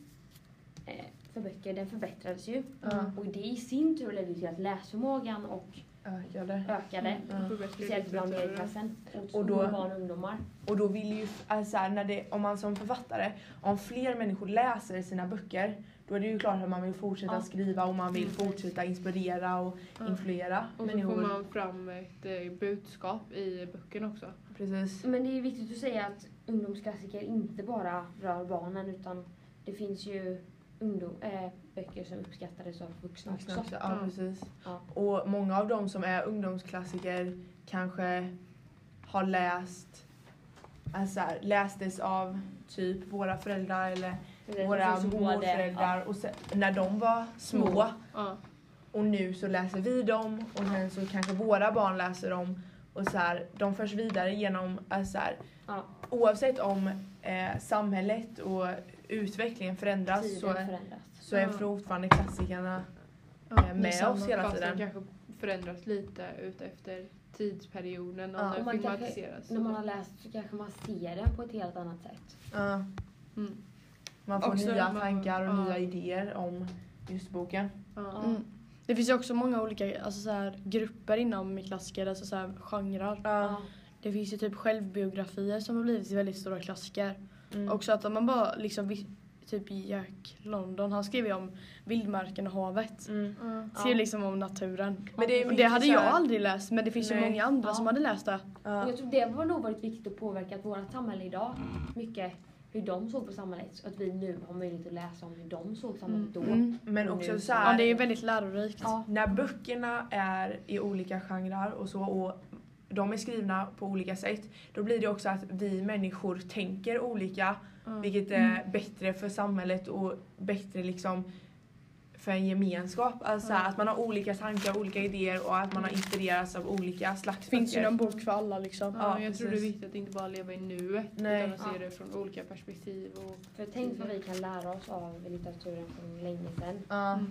S2: eh, för böcker, den förbättrades ju.
S3: Ja.
S2: Och det i sin tur ledde till att läsförmågan och
S3: Ökade.
S2: ökade.
S3: Ja.
S4: Förbättrade
S2: Speciellt bland
S4: litteraturen.
S2: medelklassen. Och,
S3: Och då-
S2: och barn och ungdomar.
S3: Och då vill ju, alltså så här, när det, om man som författare, om fler människor läser sina böcker, då är det ju klart att man vill fortsätta
S2: Ja.
S3: skriva och man vill
S2: Mm.
S3: fortsätta inspirera och
S4: Ja.
S3: influera
S4: Och så får
S3: människor.
S4: man fram ett eh, budskap i böckerna också.
S3: Precis.
S2: Men det är viktigt att säga att ungdomsklassiker inte bara rör barnen utan det finns ju ungdom, äh, böcker som uppskattades av vuxna också.
S3: Vuxna också. Ja,
S4: Ja.
S3: precis.
S2: Ja.
S3: Och många av dem som är ungdomsklassiker kanske har läst, alltså så här, lästes av typ våra föräldrar eller
S2: Det
S3: våra
S2: finns ju både-
S3: morföräldrar och sen, när de var små.
S2: Små.
S4: Ja.
S3: Och nu så läser vi dem och sen så kanske våra barn läser dem. Och så här, de förs vidare genom, alltså så här,
S2: Ja,
S3: oavsett om eh, samhället och utvecklingen förändras
S2: tiden
S3: så, är-
S2: förändras.
S3: så är
S4: Ja.
S3: fortfarande klassikerna
S4: Ja.
S3: eh, med
S1: samma.
S3: oss hela
S4: Fast den
S3: tiden.
S4: kanske förändras lite ut efter tidsperioden och
S3: Ja,
S4: när
S2: och man kanske-
S4: filmatiseras.
S2: När man har läst så kanske man ser den på ett helt annat sätt.
S3: Ja,
S4: Mm.
S3: man får
S1: Också
S3: nya
S4: man-
S3: tankar och
S4: ja.
S3: nya idéer om just boken.
S4: Ja.
S1: Mm. Det finns ju också många olika alltså så här, grupper inom klassiker, alltså så här, genrer.
S2: Ja.
S1: Det finns ju typ självbiografier som har blivit väldigt stora klassiker.
S3: Mm.
S1: Också att om man bara liksom, vis- typ Jack London, han skrev ju om vildmarken och havet.
S3: Mm.
S4: Ja.
S1: Skrev liksom om naturen.
S3: Men det är
S1: Och
S3: mycket
S1: det hade
S3: så
S1: jag
S3: här-
S1: aldrig läst, men det finns ju
S3: Nej.
S1: många andra
S2: Ja.
S1: som hade läst det.
S2: Och
S3: Ja.
S2: jag tror det var nog varit viktigt att påverka vårt samhälle idag. Mycket hur de såg på samhället. Så att vi nu har möjlighet att läsa om hur de såg samhället då.
S1: Mm.
S3: Men
S2: Och
S3: också
S2: nu-
S3: så
S1: Ja,
S3: här,
S1: det är väldigt lärorikt.
S2: Ja.
S3: när böckerna är i olika genrer och så och de är skrivna på olika sätt, då blir det också att vi människor tänker olika,
S4: Ja.
S3: vilket är bättre för samhället och bättre liksom för en gemenskap. Alltså
S4: Ja.
S3: att man har olika tankar, olika idéer och att man har inspirerats av olika slags
S1: Det finns ju
S3: böcker.
S1: någon bok för alla liksom.
S4: Ja,
S3: Ja,
S4: jag tror det är
S3: precis.
S4: viktigt att inte bara leva i nuet
S3: Nej.
S4: utan att se
S2: Ja.
S4: det från olika perspektiv. Och,
S2: För tänk vad vi kan lära oss av litteraturen från länge sedan.
S3: Ja.
S4: mm.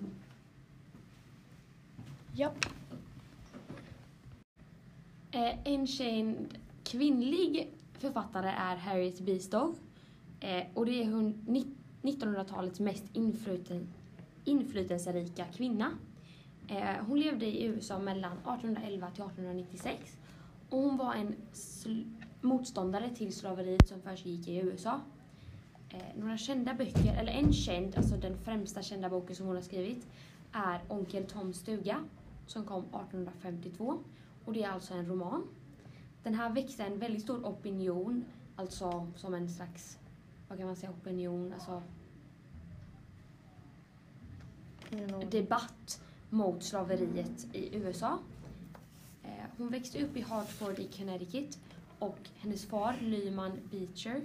S1: Japp.
S2: Eh, en känd kvinnlig författare är Harriet Beestow. Eh, och det är hon ni- nittonhundratalets mest inflyten, inflytelserika kvinna. Eh, hon levde i U S A mellan artonhundraelva till artonhundranittiosex. Och hon var en sl- motståndare till slaveriet som försiggick i U S A. Eh, några kända böcker, eller en känd, alltså den främsta kända boken som hon har skrivit, är Onkel Toms stuga som kom artonhundrafemtiotvå. Och det är alltså en roman. Den här väckte en väldigt stor opinion, alltså som en slags, vad kan man säga, opinion, alltså debatt mot slaveriet i U S A. Eh, hon växte upp i Hartford i Connecticut och hennes far, Lyman Beecher,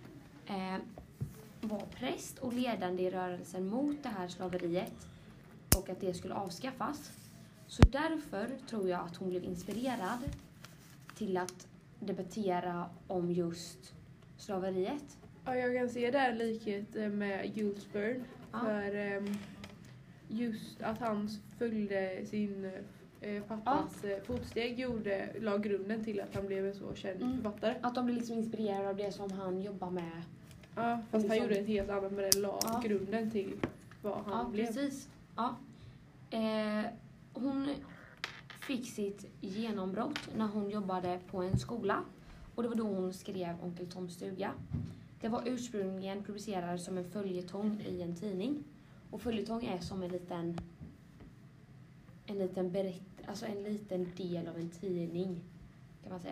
S2: eh, var präst och ledande i rörelsen mot det här slaveriet. och att det skulle avskaffas. Så därför tror jag att hon blev inspirerad till att debattera om just slaveriet.
S4: Ja, jag kan se där likhet med Jules Verne.
S2: Ja.
S4: För ehm, just att han följde sin eh, pappas ja. fotsteg gjorde, la grunden till att han blev en så känd
S2: Mm.
S4: författare.
S2: Att de blev liksom inspirerade av det som han jobbar med.
S4: Ja, fast
S2: liksom.
S4: han gjorde ett helt annat, men det la
S2: Ja.
S4: grunden till vad han
S2: Ja,
S4: blev.
S2: precis. Ja. Eh, hon fick sitt genombrott när hon jobbade på en skola. Och det var då hon skrev Onkel Toms stuga. Det var ursprungligen publicerad som en följetong i en tidning. Och följetong är som en liten en liten berätt, alltså en liten del av en tidning, kan man säga.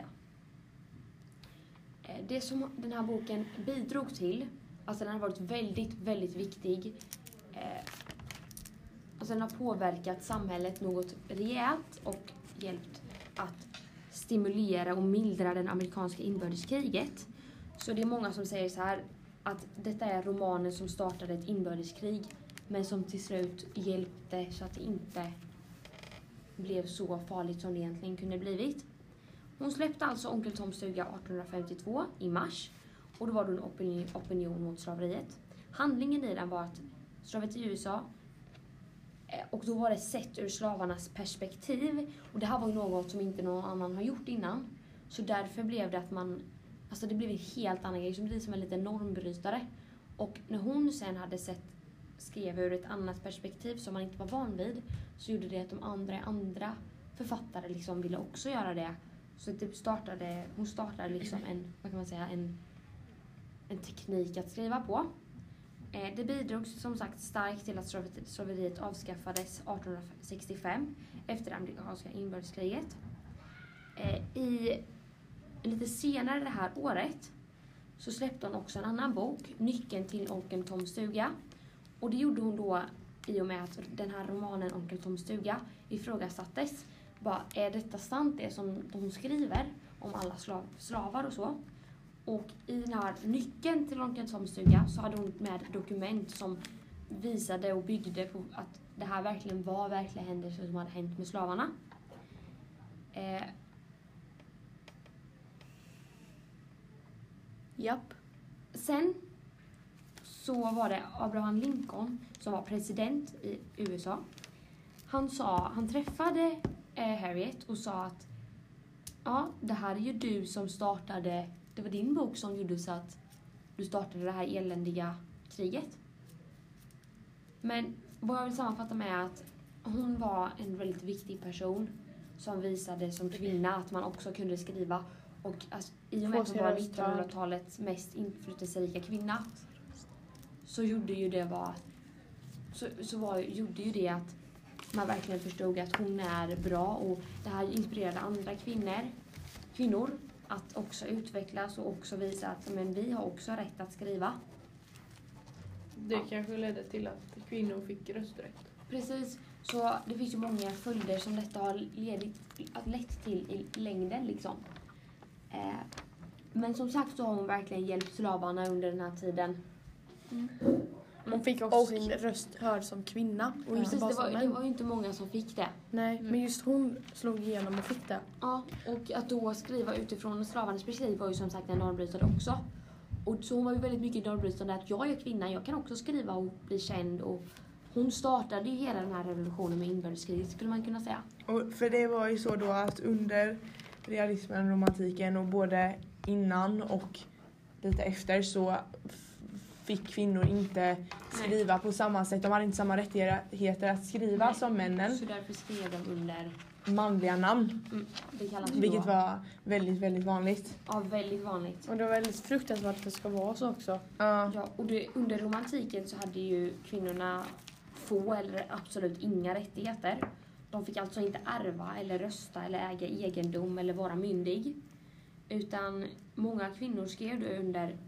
S2: Eh, Det som den här boken bidrog till, alltså den har varit väldigt, väldigt viktig. Eh, alltså den har påverkat samhället något rejält och hjälpt att stimulera och mildra det amerikanska inbördeskriget. Så det är många som säger så här att detta är romanen som startade ett inbördeskrig men som till slut hjälpte så att det inte blev så farligt som det egentligen kunde blivit. Hon släppte alltså Onkel Toms stuga arton femtiotvå i mars och då var det en opinion, opinion mot slaveriet. Handlingen i den var att slaveriet i U S A, och då var det sett ur slavarnas perspektiv, och det här var ju något som inte någon annan har gjort innan. Så därför blev det att man, alltså det blev en helt annan grej, som blir som en liten normbrytare. Och när hon sen hade sett, skrev ur ett annat perspektiv som man inte var van vid, så gjorde det att de andra andra författare liksom ville också göra det. Så det startade, hon startade liksom en, vad kan man säga, en, en teknik att skriva på. Eh, det bidrog som sagt starkt till att slaveriet avskaffades arton sextiofem efter det amerikanska inbördeskriget. Eh, I lite senare det här året så släppte hon också en annan bok, Nyckeln till Onkel Toms stuga. Och det gjorde hon då i och med att den här romanen Onkel Toms stuga ifrågasattes. Bara, är detta sant det som hon skriver om alla slav, slavar och så? Och i den här Nyckeln till Onkel Toms stuga så hade hon med dokument som visade och byggde på att det här verkligen var verkliga händelser som hade hänt med slavarna. Eh,
S1: Japp.
S2: Sen så var det Abraham Lincoln som var president i U S A. Han sa, han träffade eh, Harriet och sa att ja, det här är ju du som startade, det var din bok som gjorde så att du startade det här eländiga kriget. Men vad jag vill sammanfatta med är att hon var en väldigt viktig person som visade som kvinna att man också kunde skriva. Och alltså, i och med att hon var nittonhundratalets mest inflytelserika kvinna så gjorde ju det var så, så var, gjorde ju det att man verkligen förstod att hon är bra, och det här inspirerade andra kvinnor kvinnor att också utvecklas och också visa att men, vi har också rätt att skriva.
S4: Det
S2: Ja.
S4: kanske ledde till att kvinnor fick rösträtt.
S2: Precis, så det finns ju många följder som detta har ledit, lett till i längden liksom. Eh, men som sagt så har hon verkligen hjälpt slavarna under den här tiden.
S1: Mm. Hon fick också
S3: Och-
S1: sin röst hörd som kvinna och inte
S2: Precis,
S1: bara
S2: det
S1: som
S2: var,
S1: män.
S2: det var ju inte många som fick det.
S1: Nej, men just hon slog igenom och fick det.
S2: Ja, och att då skriva utifrån slavarnas perspektiv var ju som sagt en normbrytare också. Och så hon var ju väldigt mycket normbrytande att jag är kvinna, jag kan också skriva och bli känd. Och hon startade ju hela den här revolutionen med inbördeskriget, skulle man kunna säga.
S3: Och för det var ju så då att under realismen, romantiken och både innan och lite efter så f- fick kvinnor inte skriva på samma sätt. De hade inte samma rättigheter att skriva
S2: Nej.
S3: som männen.
S2: Så därför skrev de under,
S3: Manliga namn.
S2: mm, det kallas ju
S3: Vilket
S2: då,
S3: var väldigt, väldigt vanligt.
S2: ja, väldigt vanligt.
S1: Och det var väldigt fruktansvärt att det ska vara så också.
S3: Ja.
S2: Ja, och det, under romantiken så hade ju kvinnorna få eller absolut inga rättigheter. De fick alltså inte ärva eller rösta eller äga egendom eller vara myndig. Utan många kvinnor skrev då under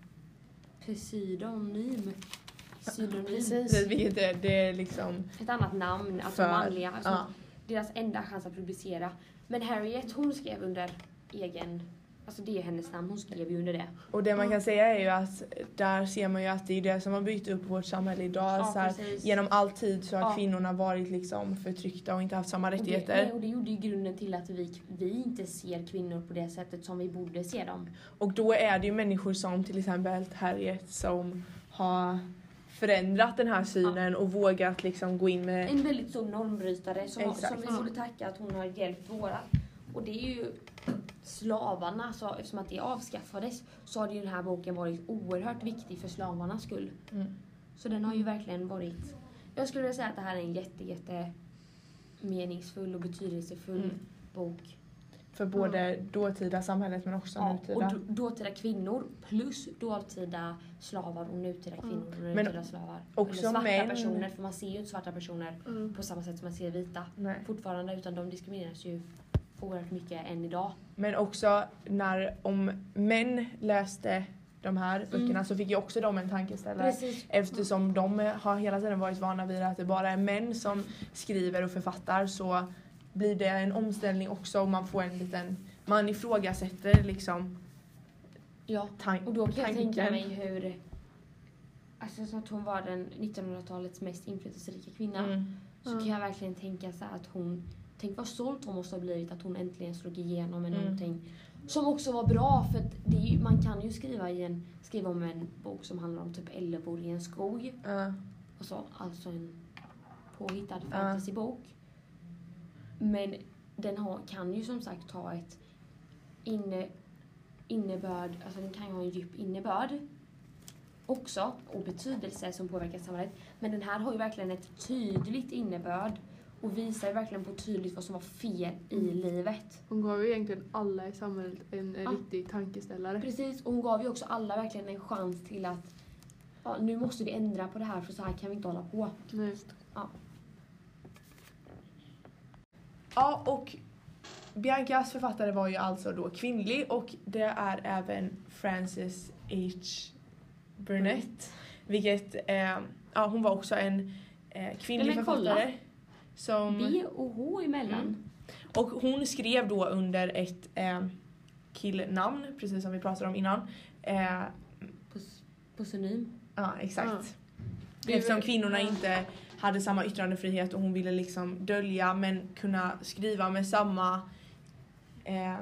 S2: pseudonym. Pseudonym.
S1: Precis.
S3: Vilket är, det är liksom
S2: Ett annat namn, alltså
S3: för...
S2: manliga. Alltså
S3: Ja.
S2: deras enda chans att publicera. Men Harriet, hon skrev under egen Alltså det är hennes namn, hon skrev ju under det.
S3: Och det man kan säga är ju att där ser man ju att det är det som har byggt upp vårt samhälle idag.
S2: Ja,
S3: så här,
S2: precis.
S3: genom all tid så har
S2: Ja.
S3: kvinnorna varit liksom förtryckta och inte haft samma
S2: Och det,
S3: rättigheter.
S2: nej, och det gjorde ju grunden till att vi, vi inte ser kvinnor på det sättet som vi borde se dem.
S3: Och då är det ju människor som till exempel Harriet som har förändrat den här synen och vågat liksom gå in med...
S2: En väldigt stor normbrytare som,
S3: Exakt.
S2: som vi borde tacka att hon har hjälpt våra. Och det är ju slavarna, så eftersom att det avskaffades så har ju den här boken varit oerhört viktig för slavarnas skull.
S3: Mm.
S2: Så den har ju verkligen varit... Jag skulle vilja säga att det här är en jätte, jätte meningsfull och betydelsefull
S3: Mm.
S2: bok.
S3: För både dåtida samhället men också
S2: Ja,
S3: nutida.
S2: och då, dåtida kvinnor plus dåtida slavar och nutida kvinnor och
S3: Men
S2: nutida slavar.
S3: också
S2: Eller svarta
S3: män-
S2: personer, för man ser ju inte svarta personer
S4: Mm.
S2: på samma sätt som man ser vita
S3: Nej.
S2: fortfarande, utan de diskrimineras ju oerhört mycket än idag.
S3: Men också när om män läste de här böckerna
S2: Mm.
S3: så fick ju också de en tankeställare.
S2: Precis.
S3: Eftersom de har hela tiden varit vana vid att det bara är män som skriver och författar så blir det en omställning också och man får en liten... Man ifrågasätter liksom
S2: Ja,
S3: tan-
S2: och då kan jag
S3: tanken.
S2: tänka mig hur... Alltså så att hon var den nittonhundratalets mest inflytelserika kvinna.
S3: Mm.
S2: Så
S4: Mm.
S2: kan jag verkligen tänka så här att hon... Tänk vad stolt hon måste ha blivit att hon äntligen slog igenom med
S3: Mm.
S2: någonting som också var bra. För att det är ju, man kan ju skriva, i en, skriva om en bok som handlar om typ Ellebor i en skog.
S3: Ja.
S2: Och så, alltså en påhittad
S3: Ja.
S2: fantasybok. Men den har, kan ju som sagt ha ett inne, innebörd, alltså den kan ju ha en djup innebörd också och betydelse som påverkar samhället. Men den här har ju verkligen ett tydligt innebörd och visar ju verkligen på tydligt vad som var fel i
S3: Mm.
S2: livet.
S4: Hon gav ju egentligen alla i samhället en, en
S2: Ja.
S4: riktig tankeställare.
S2: Precis, och hon gav ju också alla verkligen en chans till att ja, nu måste vi ändra på det här för så här kan vi inte hålla på.
S4: Nej.
S3: Ja, och Biancas författare var ju alltså då kvinnlig och det är även Frances H. Burnett. Vilket, eh, ja hon var också en eh, kvinnlig
S2: Ja, men kolla.
S3: författare. Som,
S2: B och H emellan.
S3: Mm. och hon skrev då under ett eh, killnamn, precis som vi pratade om innan. Eh,
S2: På, på synonym.
S3: ja, exakt.
S4: Ja. Det är
S3: Eftersom
S4: väl-
S3: kvinnorna
S4: ja.
S3: inte hade samma yttrandefrihet och hon ville liksom dölja men kunna skriva med samma eh,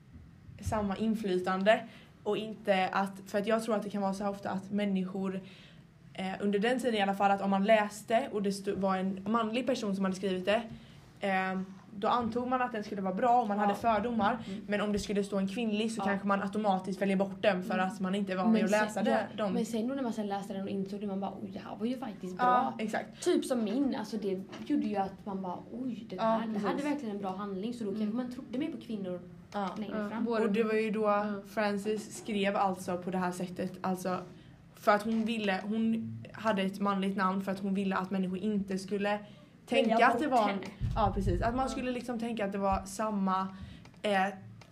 S3: samma inflytande och inte att, för att jag tror att det kan vara så här ofta att människor eh, under den tiden i alla fall att om man läste och det stod, var en manlig person som hade skrivit det eh, då antog man att den skulle vara bra om man
S2: Ja.
S3: hade fördomar.
S2: Mm.
S3: Men om det skulle stå en kvinnlig så
S2: Ja.
S3: kanske man automatiskt väljer bort den för att man inte är van
S2: Men
S3: med att läsa
S2: sen-
S3: det.
S2: ja,
S3: De.
S2: Men sen då när man sen läste den och insåg det, man bara oj det här var ju faktiskt bra.
S3: Ja, exakt.
S2: Typ som min, alltså det gjorde ju att man bara oj det
S3: Ja,
S2: här, det här är
S3: precis.
S2: verkligen en bra handling så då
S3: Mm.
S2: kanske man trodde mer på kvinnor
S3: Ja.
S2: längre
S4: Ja,
S2: fram.
S4: både-
S3: Och det var ju då
S4: Ja.
S3: Frances skrev alltså på det här sättet, alltså för att hon ville, hon hade ett manligt namn för att hon ville att människor inte skulle tänka
S2: Välja
S3: att det
S2: bort
S3: var,
S2: henne.
S3: ja precis, att man
S4: Ja.
S3: skulle liksom tänka att det var samma, eh,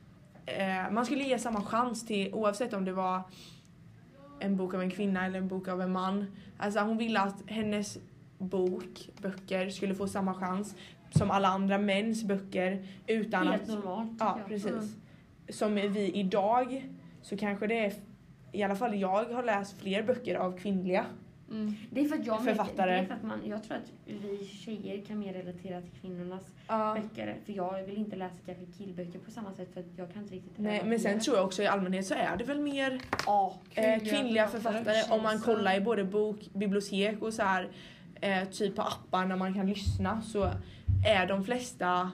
S3: eh, man skulle ge samma chans till oavsett om det var en bok av en kvinna eller en bok av en man. Alltså hon ville att hennes bok, böcker skulle få samma chans som alla andra mäns böcker utan
S2: Helt
S3: att
S2: normalt.
S3: ja,
S2: tycker jag.
S3: precis. Som vi idag så kanske det är, i alla fall jag har läst fler böcker av kvinnliga.
S4: Mm.
S2: Det är för att jag
S3: Författare.
S2: Det är för att man, jag tror att vi tjejer kan mer relatera till kvinnornas
S3: Ja.
S2: böcker. För jag vill inte läsa kanske killböcker på samma sätt för att jag kan inte riktigt
S3: Nej, men
S2: relatera.
S3: sen tror jag också i allmänhet så är det väl mer
S2: Ja,
S3: eh, kvinnliga författare
S2: känns
S3: om man
S2: så.
S3: kollar i både bok, bibliotek och så här eh, typ på appar när man kan lyssna så är de flesta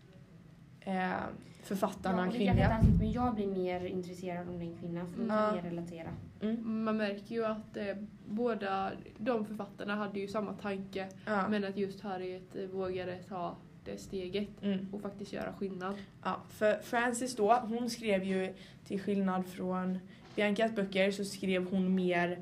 S3: eh, författarna
S2: ja, och det
S3: kvinnliga.
S2: kanske inte alls, men jag blir mer intresserad om den kvinnan för jag kan
S3: Ja.
S2: mer relatera.
S3: Mm.
S4: Man märker ju att eh, båda de författarna hade ju samma tanke.
S3: Ja.
S4: Men att just Harriet eh, vågade ta det steget
S3: Mm.
S4: och faktiskt göra skillnad.
S3: Ja, för Frances då, hon skrev ju till skillnad från Biancas böcker så skrev hon mer.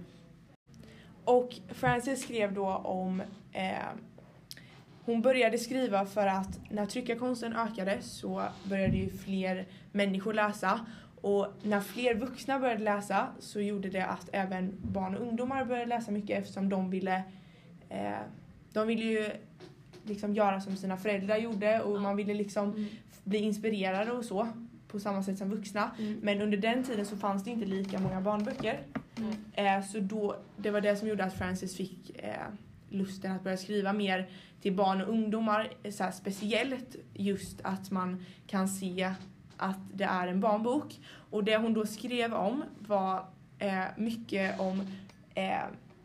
S3: Och Frances skrev då om eh, hon började skriva för att när tryckarkonsten ökade så började ju fler människor läsa. Och när fler vuxna började läsa så gjorde det att även barn och ungdomar började läsa mycket eftersom de ville eh, de ville ju liksom göra som sina föräldrar gjorde och
S2: Ja.
S3: man ville liksom
S4: Mm.
S3: bli inspirerade och så. på samma sätt som vuxna.
S2: Mm.
S3: Men under den tiden så fanns det inte lika många barnböcker.
S2: Mm.
S3: Eh, så då, det var det som gjorde att Frances fick eh, lusten att börja skriva mer till barn och ungdomar. Så här, speciellt just att man kan se att det är en barnbok. Och det hon då skrev om var eh, mycket om eh,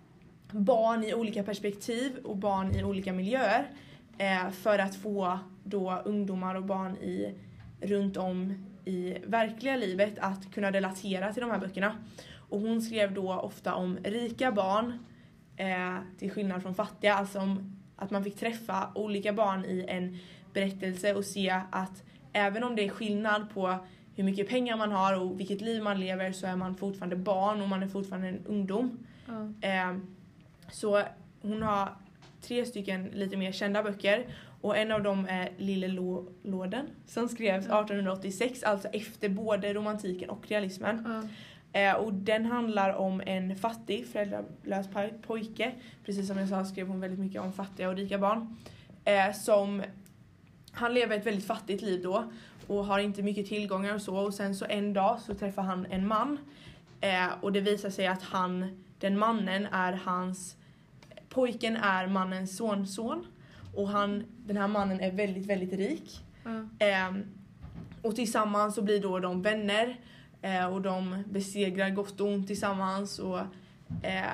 S3: barn i olika perspektiv och barn i olika miljöer. Eh, för att få då ungdomar och barn i, runt om i verkliga livet att kunna relatera till de här böckerna. Och hon skrev då ofta om rika barn eh, till skillnad från fattiga. Alltså om att man fick träffa olika barn i en berättelse och se att även om det är skillnad på hur mycket pengar man har och vilket liv man lever, så är man fortfarande barn och man är fortfarande en ungdom.
S1: Ja.
S3: Eh, så hon har tre stycken lite mer kända böcker. Och en av dem är Lille Lå- Låden som skrevs arton åttiosex, alltså efter både romantiken och realismen.
S1: Ja.
S3: Eh, och den handlar om en fattig, föräldralös poj- pojke. Precis som jag sa skrev hon väldigt mycket om fattiga och rika barn. Eh, som, han lever ett väldigt fattigt liv då och har inte mycket tillgångar och så. Och sen så en dag så träffar han en man. Eh, och det visar sig att han, den mannen är hans, pojken är mannens sonson. Och han, den här mannen är väldigt, väldigt rik.
S1: Ja.
S3: Eh, och tillsammans så blir då de vänner. Eh, och de besegrar gott och ont tillsammans. Och eh,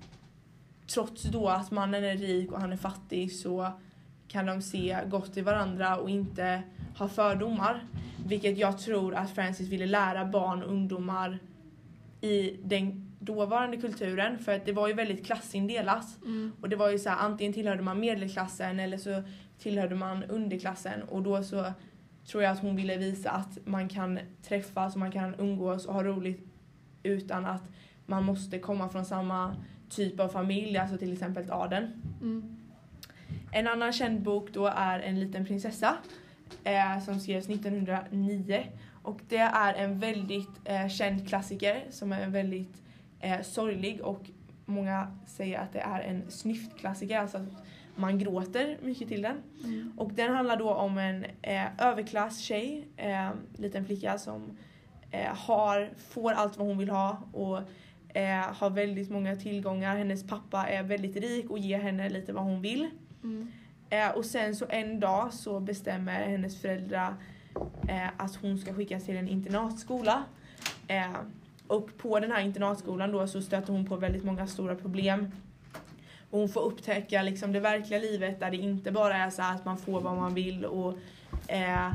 S3: trots då att mannen är rik och han är fattig så kan de se gott i varandra och inte ha fördomar. Vilket jag tror att Frances ville lära barn och ungdomar i den dåvarande kulturen. För att det var ju väldigt klassindelat.
S1: Mm.
S3: Och det var ju så här, antingen tillhörde man medelklassen eller så tillhörde man underklassen. Och då så tror jag att hon ville visa att man kan träffas och man kan umgås och ha roligt utan att man måste komma från samma typ av familj, alltså till exempel adeln.
S1: Mm.
S3: En annan känd bok då är En liten prinsessa eh, som skrevs nittonhundranio. Och det är en väldigt eh, känd klassiker som är väldigt eh, sorglig och många säger att det är en snyftklassiker, alltså att man gråter mycket till den.
S1: Mm.
S3: Och den handlar då om en eh, överklass tjej, eh, liten flicka som eh, har, får allt vad hon vill ha och eh, har väldigt många tillgångar. Hennes pappa är väldigt rik och ger henne lite vad hon vill.
S1: Mm.
S3: Eh, och sen så en dag så bestämmer hennes föräldrar eh, att hon ska skickas till en internatskola. Eh, och på den här internatskolan då så stöter hon på väldigt många stora problem. Och hon får upptäcka liksom det verkliga livet där det inte bara är så att man får vad man vill och eh,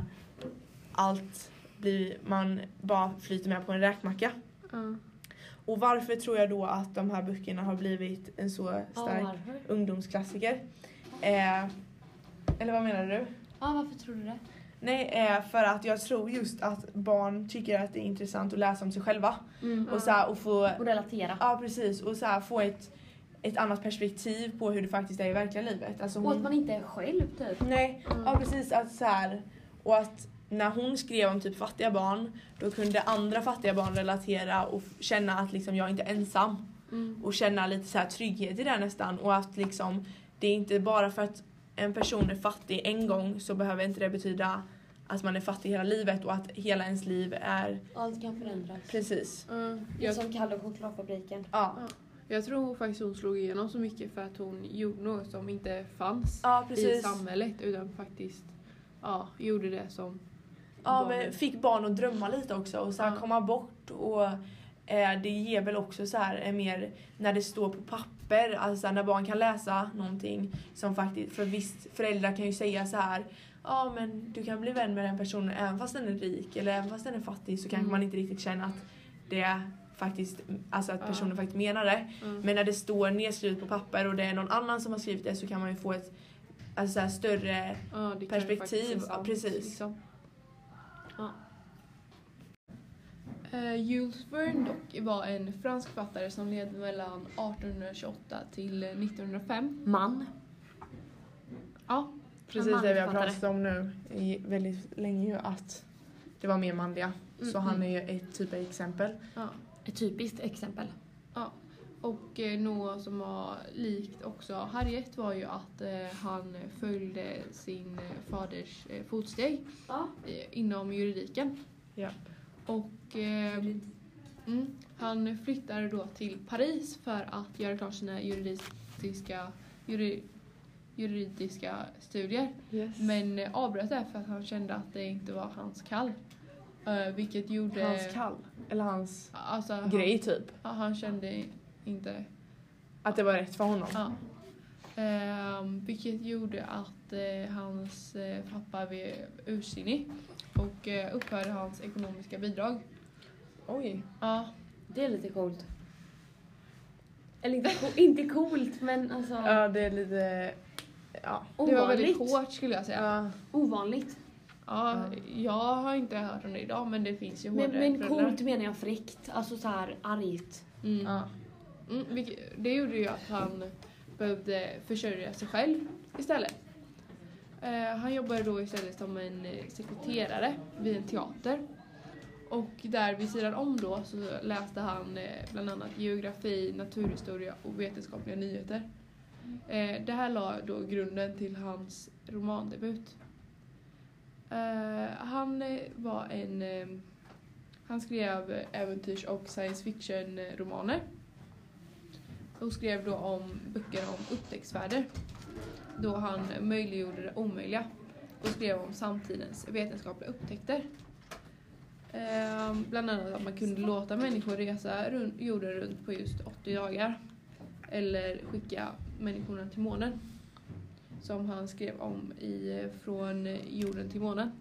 S3: allt blir, man bara flyter med på en räkmacka.
S1: Ja.
S3: Och varför tror jag då att de här böckerna har blivit en så stark
S2: Ja, varför?
S3: ungdomsklassiker? Eh, eller vad menar du?
S2: Ja, varför tror du det?
S3: Nej, eh, för att jag tror just att barn tycker att det är intressant att läsa om sig själva.
S2: Mm.
S3: Och, så här, och få,
S2: Och relatera.
S3: ja, precis, och så här, få ett, ett annat perspektiv på hur det faktiskt är i verkliga livet. Alltså
S2: Och
S3: hon,
S2: att man inte är själv typ.
S3: nej,
S1: Mm.
S3: ja precis, att så här, och att när hon skrev om typ fattiga barn, då kunde andra fattiga barn relatera och f- känna att liksom jag är inte ensam.
S1: Mm.
S3: Och känna lite så här trygghet i det nästan. Och att liksom, det är inte bara för att en person är fattig en gång så behöver inte det betyda att man är fattig hela livet och att hela ens liv är
S2: Allt kan förändras.
S3: precis.
S1: Ja.
S2: Det är
S1: Jag,
S2: som Kalle och chokladfabriken.
S3: Ja,
S1: jag tror faktiskt hon slog igenom så mycket för att hon gjorde något som inte fanns
S3: ja
S1: i
S3: precis.
S1: samhället utan faktiskt ja, gjorde det som
S3: Ja,
S1: barnen.
S3: men fick barn att drömma lite också och så här
S1: Ja.
S3: komma bort och eh, det ger väl också så här en mer när det står på papper, alltså när barn kan läsa någonting som faktiskt, för visst föräldrar kan ju säga så här, ja men du kan bli vän med den personen även fast den är rik eller även fast den är fattig så kanske
S1: Mm.
S3: man inte riktigt känner att det faktiskt, alltså att
S1: Ja.
S3: personen faktiskt menar det.
S1: Mm.
S3: Men när det står nedskrivet på papper och det är någon annan som har skrivit det så kan man ju få ett alltså så här större
S1: Ja, det kan ju
S3: perspektiv,
S1: faktiskt vara sant,
S3: precis.
S1: liksom.
S2: Ja.
S1: Eh, Jules Verne dock var en fransk författare som levde mellan artonhundratjugoåtta till nittonhundrafem.
S2: Man.
S1: Ja,
S3: Precis
S2: Han
S3: det vi har
S2: manlig
S3: pratat om nu i väldigt länge ju, att det var mer manliga.
S1: Mm,
S3: så han
S1: mm.
S3: är ju ett typ av exempel.
S1: ja.
S2: Ett typiskt exempel.
S1: Och eh, något som var likt också Harriet var ju att eh, han följde sin eh, faders eh, fotsteg
S2: Ja.
S1: eh, inom juridiken.
S3: Ja.
S4: Och eh, mm, han flyttade då till Paris för att göra klart sina juridiska, juri, juridiska studier.
S3: Yes.
S4: Men eh, avbröt det för att han kände att det inte var hans kall. Uh, vilket gjorde...
S3: Hans kall. Eller hans
S4: alltså, han,
S3: grej typ.
S4: Ja, han kände inte...
S3: Att det var rätt för honom.
S4: Ja. Ehm, vilket gjorde att eh, hans eh, pappa blev ursinnig och eh, upphörde hans ekonomiska bidrag.
S3: Oj.
S4: Ja,
S2: Det är lite coolt. Eller inte, co- inte coolt, men alltså
S3: Ja, det är lite... Ja.
S4: det var väldigt
S2: ovanligt.
S4: hårt skulle jag säga.
S3: Ja.
S2: Ovanligt.
S4: Ja, jag har inte hört om det idag, men det finns ju
S2: Men,
S4: hårdare
S2: men
S4: föräldrar.
S2: coolt menar jag fräckt. Alltså så här argt.
S4: Mm.
S3: Ja.
S4: Mm, vilket, det gjorde ju att han behövde försörja sig själv istället. Eh, han jobbade då istället som en eh, sekreterare vid en teater. Och där vid sidan om då så läste han eh, bland annat geografi, naturhistoria och vetenskapliga nyheter. Eh, det här la då grunden till hans romandebut. Eh, han eh, var en... Eh, han skrev äventyrs- och science fiction-romaner. Och skrev då om böcker om upptäcktsfärder. Då han möjliggjorde det omöjliga. Och skrev om samtidens vetenskapliga upptäckter. Ehm, bland annat att man kunde låta människor resa runt, jorden runt på just åttio dagar. Eller skicka människorna till månen. Som han skrev om i Från jorden till månen.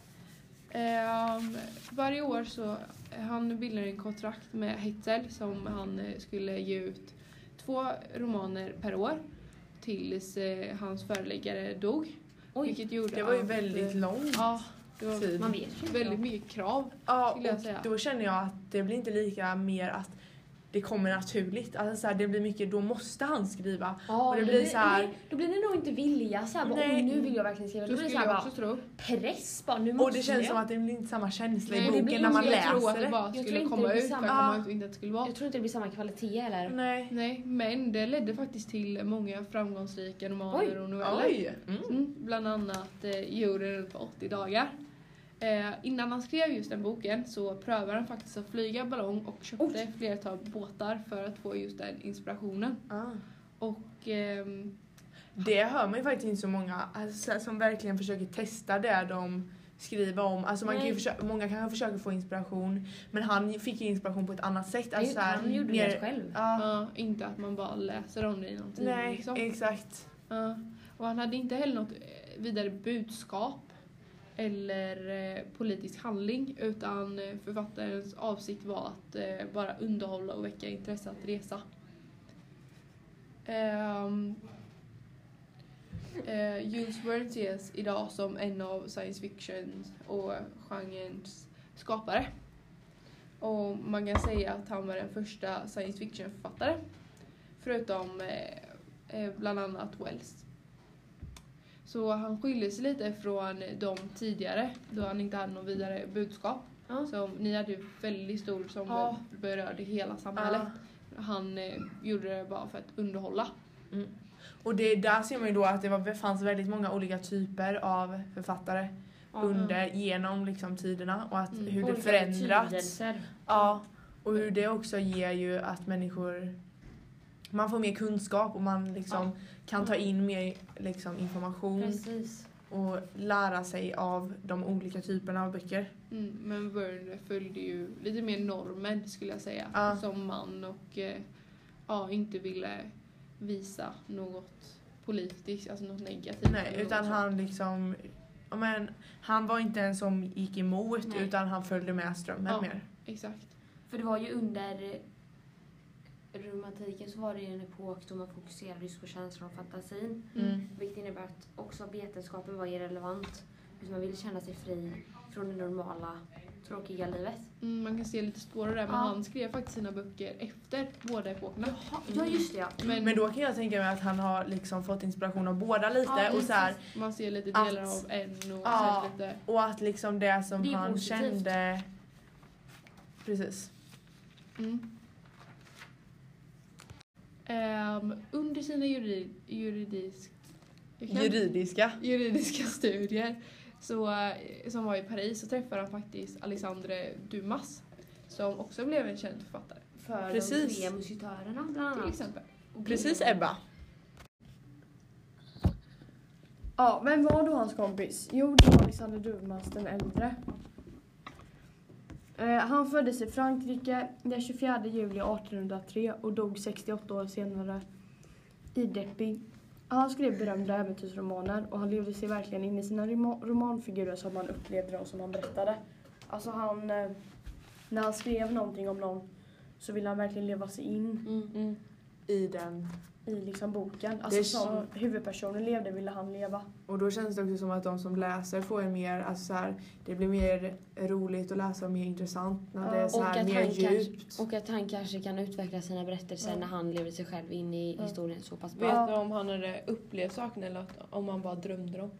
S4: Ehm, varje år så han bildade en kontrakt med Hetzel som han eh, skulle ge ut två romaner per år tills eh, hans föreläggare dog.
S2: Oj,
S4: Vilket gjorde
S3: Det var ju
S4: att,
S3: väldigt
S4: eh,
S3: långt
S4: Ja, det var
S3: tid.
S2: man vet ju inte.
S4: väldigt mycket krav.
S3: Ja,
S4: skulle jag
S3: och
S4: säga.
S3: då känner jag att det blir inte lika mer att det kommer naturligt. Alltså så här, det blir mycket, då måste han skriva.
S2: Ja,
S3: och det
S2: då
S3: blir så här-
S2: nej, då blir det nog inte vilja så här, bara,
S3: Nej.
S2: oj, nu vill jag verkligen skriva. Då
S4: Då
S2: blir det
S4: skulle
S2: så här,
S4: jag
S2: bara,
S4: också tro.
S2: press bara, nu måste
S3: Och det känns
S2: jag.
S3: som att det blir inte samma känsla
S4: Nej,
S3: i
S4: det
S3: boken
S4: blir
S3: när man
S4: jag
S3: läser
S4: tror att det
S3: det.
S4: bara
S2: Jag tror
S4: skulle
S2: inte
S4: komma
S2: det blir
S4: ut för att
S2: samma-
S4: komma ut och inte att det skulle vara.
S2: Jag tror inte det blir samma kvalitet eller?
S3: Nej.
S4: Nej, men det ledde faktiskt till många framgångsrika romaner
S2: Oj.
S4: och noveller.
S3: Oj. Mm.
S4: Mm, bland annat eh, jorden runt på åttio dagar. Eh, innan han skrev just den boken så prövade han faktiskt att flyga ballong och köpte
S2: Oj.
S4: flertal båtar för att få just den inspirationen.
S3: Ah.
S4: Och ehm,
S3: Det hör man ju faktiskt inte så många alltså, som verkligen försöker testa det de skriver om. Alltså man kan ju
S2: Nej.
S3: försöka, många kanske försöker få inspiration, men han fick ju inspiration på ett annat sätt.
S2: Nej,
S3: Alltså, så här,
S2: han gjorde
S3: mer-
S2: det själv.
S3: Ja.
S4: ja, inte att man bara läser om det i någon tidning.
S3: Nej,
S4: Liksom.
S3: exakt.
S4: Ja. Och han hade inte heller något eh, vidare budskap eller eh, politisk handling, utan eh, författarens avsikt var att eh, bara underhålla och väcka intresse att resa. Ehm, eh, Jules Verne ses idag som en av science fiction och genrens skapare. Och man kan säga att han var den första science fiction-författare, förutom eh, eh, bland annat Wells. Så han skiljer sig lite från de tidigare, då han inte hade någon vidare budskap.
S2: Ja.
S4: Så ni hade ju väldigt stor som
S3: Ja.
S4: berörde hela samhället.
S3: Ja.
S4: Han eh, gjorde det bara för att underhålla.
S3: Mm. Och det, där ser man ju då att det var, fanns väldigt många olika typer av författare under, genom liksom tiderna och att
S4: Mm.
S3: hur det
S2: Olika
S3: förändrats.
S2: betydelser.
S3: Ja, och hur det också ger ju att människor, man får mer kunskap och man liksom kan ta in mer liksom information
S2: Precis.
S3: och lära sig av de olika typerna av böcker.
S4: Mm, men Verne följde ju lite mer normen skulle jag säga,
S3: Ja.
S4: som man och eh, ja, inte ville visa något politiskt, alltså något negativt.
S3: Nej,
S4: eller
S3: utan
S4: något
S3: han liksom, ja, men han var inte en som gick emot
S2: Nej.
S3: utan han följde med strömmen
S4: Ja.
S3: mer.
S4: sånt. Exakt.
S2: För det var ju under romantiken så var det ju en epok då man fokuserade just på känslor och fantasin.
S3: Mm.
S2: Vilket innebär att också vetenskapen var irrelevant. För man ville känna sig fri från det normala, tråkiga livet.
S4: Mm, man kan se lite spår av det, men
S2: Ja.
S4: han skrev faktiskt sina böcker efter båda epokerna.
S2: Ja, just det ja.
S4: Men,
S3: Men då kan jag tänka mig att han har liksom fått inspiration av båda lite
S2: Ja,
S3: och så här,
S4: man ser lite
S3: att-
S4: delar av en och
S3: Ja.
S4: sen lite...
S3: och att liksom det som
S2: Det är
S3: han
S2: positivt.
S3: kände. Precis.
S4: Mm. Ehm, under sina juri, juridisk, jag kan-
S3: Juridiska.
S4: juridiska studier så, eh, som var i Paris, så träffade han faktiskt Alexandre Dumas som också blev en känd författare.
S2: För
S3: Precis.
S2: de tre musketörerna bland
S4: Till
S2: annat.
S4: exempel.
S3: Precis Ebba.
S1: Ja, vem var då hans kompis? Jo, det var Alexander Dumas den äldre. Eh, han föddes i Frankrike den tjugofjärde juli artonhundratre och dog sextioåtta år senare i Deppi. Han skrev berömda äventyrsromaner och han levde sig verkligen in i sina roma- romanfigurer som han upplevde dem, som han berättade. Alltså han, eh, när han skrev någonting om någon så ville han verkligen leva sig in
S2: Mm.
S3: Mm. I den.
S1: i liksom boken. Alltså
S3: Det är
S1: som huvudpersonen levde ville han leva.
S3: Och då känns det också som att de som läser får en mer, alltså så här, det blir mer roligt att läsa och mer intressant när
S1: Ja,
S3: det är så
S2: och
S3: här
S2: att
S3: mer
S2: han kanske-
S3: djupt.
S2: Och att han kanske kan utveckla sina berättelser
S1: Ja.
S2: när han lever sig själv in i
S1: Ja.
S2: historien så pass bra.
S4: Vet du om han hade upplevt saken eller att, om han bara drömde dem?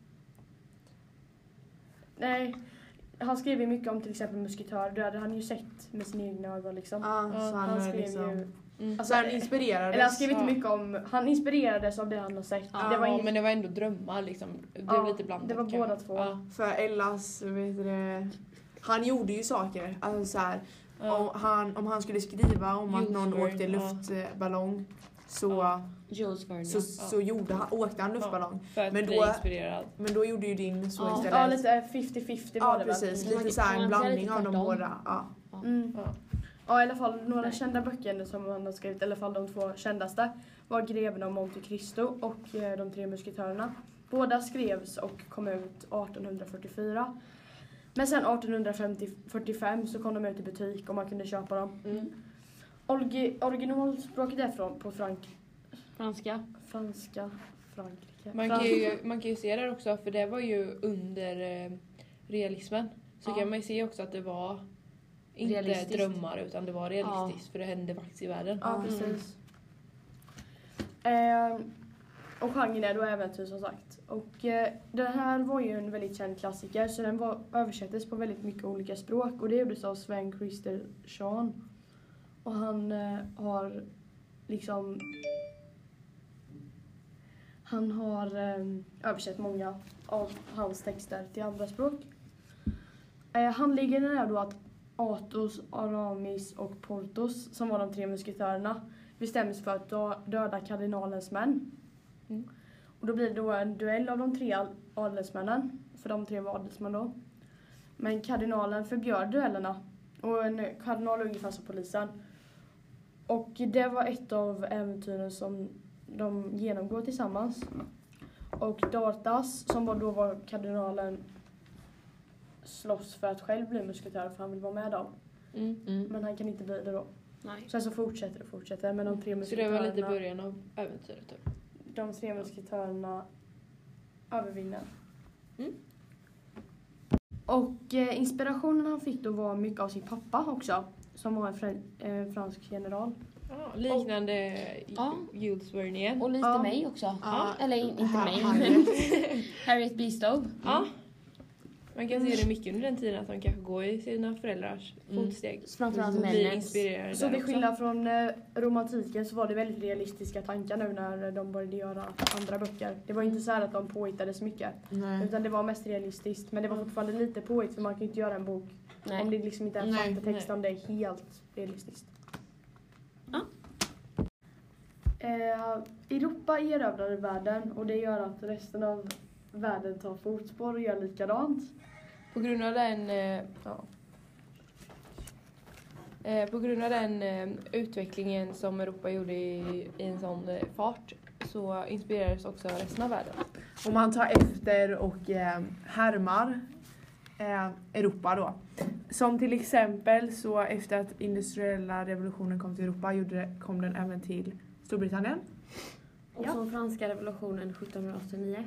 S1: Nej, han skrev ju mycket om till exempel musketörer. Det hade han ju sett med sina egna ögon liksom.
S3: Ja,
S4: Ja,
S3: så han,
S1: han
S3: är
S1: skrev
S3: liksom,
S1: ju...
S4: Mm.
S1: Alltså,
S3: så han inspirerades.
S1: Eller han skrev inte
S4: Ja.
S1: mycket om... Han inspirerades av det han har sett.
S2: Ja,
S1: det var
S4: ja,
S1: inget,
S4: men det var ändå drömmar liksom. Det
S1: Ja,
S4: var lite blandat.
S1: det var
S4: kanske.
S1: båda två.
S4: Ja.
S3: För Ellas, vet du det, han gjorde ju saker. Alltså så här,
S4: Ja.
S3: om, han, om han skulle skriva om att
S4: Jules
S3: någon
S4: Verne,
S3: åkte
S4: ja.
S3: luftballong så,
S4: Ja.
S2: Jules Verne.
S3: så, så gjorde han, åkte han luftballong.
S4: För att
S3: Men
S4: bli
S3: då-
S4: inspirerad.
S3: Men då gjorde ju din så
S2: Ja.
S3: istället.
S1: Ja, lite femtio femtio var
S3: Ja,
S1: det
S3: precis.
S1: väl?
S2: väl?
S3: Lite så här en
S2: Man ser
S3: blandning
S2: lite
S3: av de
S2: tvärtom.
S3: båda. Ja.
S1: Mm.
S4: Ja.
S1: Ja, i alla fall några
S2: Nej.
S1: kända böcker som han har skrivit, i alla fall de två kändaste, var Greven av Monte Cristo och eh, De tre musketörerna. Båda skrevs och kom ut artonhundrafyrtiofyra. Men sen artonhundrafyrtiofem så kom de ut i butik och man kunde köpa dem.
S2: Mm.
S1: Orgi, originalspråket är från på Frank,
S2: Franska.
S1: franska, Frankrike.
S4: Man
S1: Fran-
S4: kan, ju, man kan ju se där också, för det var ju under eh, realismen. Så
S2: Ja.
S4: kan man ju se också att det var inte
S2: Realistiskt.
S4: drömmar utan det var realistiskt. För det hände faktiskt i världen.
S1: Ja, precis. Eh, och genren är då äventyr som sagt. Och eh, den här var ju en väldigt känd klassiker så den var, översattes på väldigt mycket olika språk och det gjordes av Sven Kristersson. Och han eh, har liksom han har eh, översatt många av hans texter till andra språk. Eh, handlingen är då att Athos, Aramis och Porthos, som var de tre musketörerna, bestäms för att dö- döda kardinalens män.
S4: Mm.
S1: Och då blir det då en duell av de tre adelsmännen, för de tre var adelsmän då. Men kardinalen förbjöd duellerna, och en kardinal är ungefär som polisen. Och det var ett av äventyren som de genomgår tillsammans. Och D'Artas, som var då var kardinalen, slåss för att själv bli musketör för han vill vara med dem.
S4: Mm.
S2: Mm.
S1: Men han kan inte bli det då.
S2: Nej.
S1: Sen så fortsätter det och fortsätter. Men de tre
S4: Så det
S1: musketörerna,
S4: var lite början av äventyret. Typ.
S1: de tre musketörerna övervinner.
S4: Mm.
S1: Och eh, inspirationen han fick då var mycket av sin pappa också. Som var en fran- eh, fransk general.
S4: Ja, liknande
S2: Ja.
S4: Jules Verne igen.
S2: Och lite
S1: Ja.
S2: mig också.
S3: Ja.
S2: Eller in, inte
S3: Ha-
S2: mig,
S3: Harriet.
S2: men Harriet Bestow.
S4: Ja. Man kan se det mycket under den tiden att de kanske går i sina föräldrars
S2: Mm.
S4: fotsteg.
S2: Framförallt
S4: Och blir
S2: männens.
S4: inspirerade
S1: Så
S4: där
S1: till
S4: också.
S1: skillnad från eh, romantiken så var det väldigt realistiska tankar nu när de började göra andra böcker. Det var inte så här att de påhittade så mycket.
S3: Nej.
S1: Utan det var mest realistiskt. Men det var fortfarande lite påhitt för man kan ju inte göra en bok
S2: Nej.
S1: om det liksom inte är en
S3: Nej,
S1: faktatext,
S4: nej.
S1: om det är helt realistiskt.
S2: Ja.
S1: Eh, Europa erövrade världen och det gör att resten av världen tar fotspår och gör likadant.
S4: På grund av den, eh, ja. eh, på grund av den eh, utvecklingen som Europa gjorde i, i en sån eh, fart så inspirerades också resten av världen.
S3: Om man tar efter och eh, härmar eh, Europa då. Som till exempel så efter att industriella revolutionen kom till Europa gjorde, kom den även till Storbritannien.
S2: Och
S1: Ja.
S2: som franska revolutionen sjuttonhundraåttionio.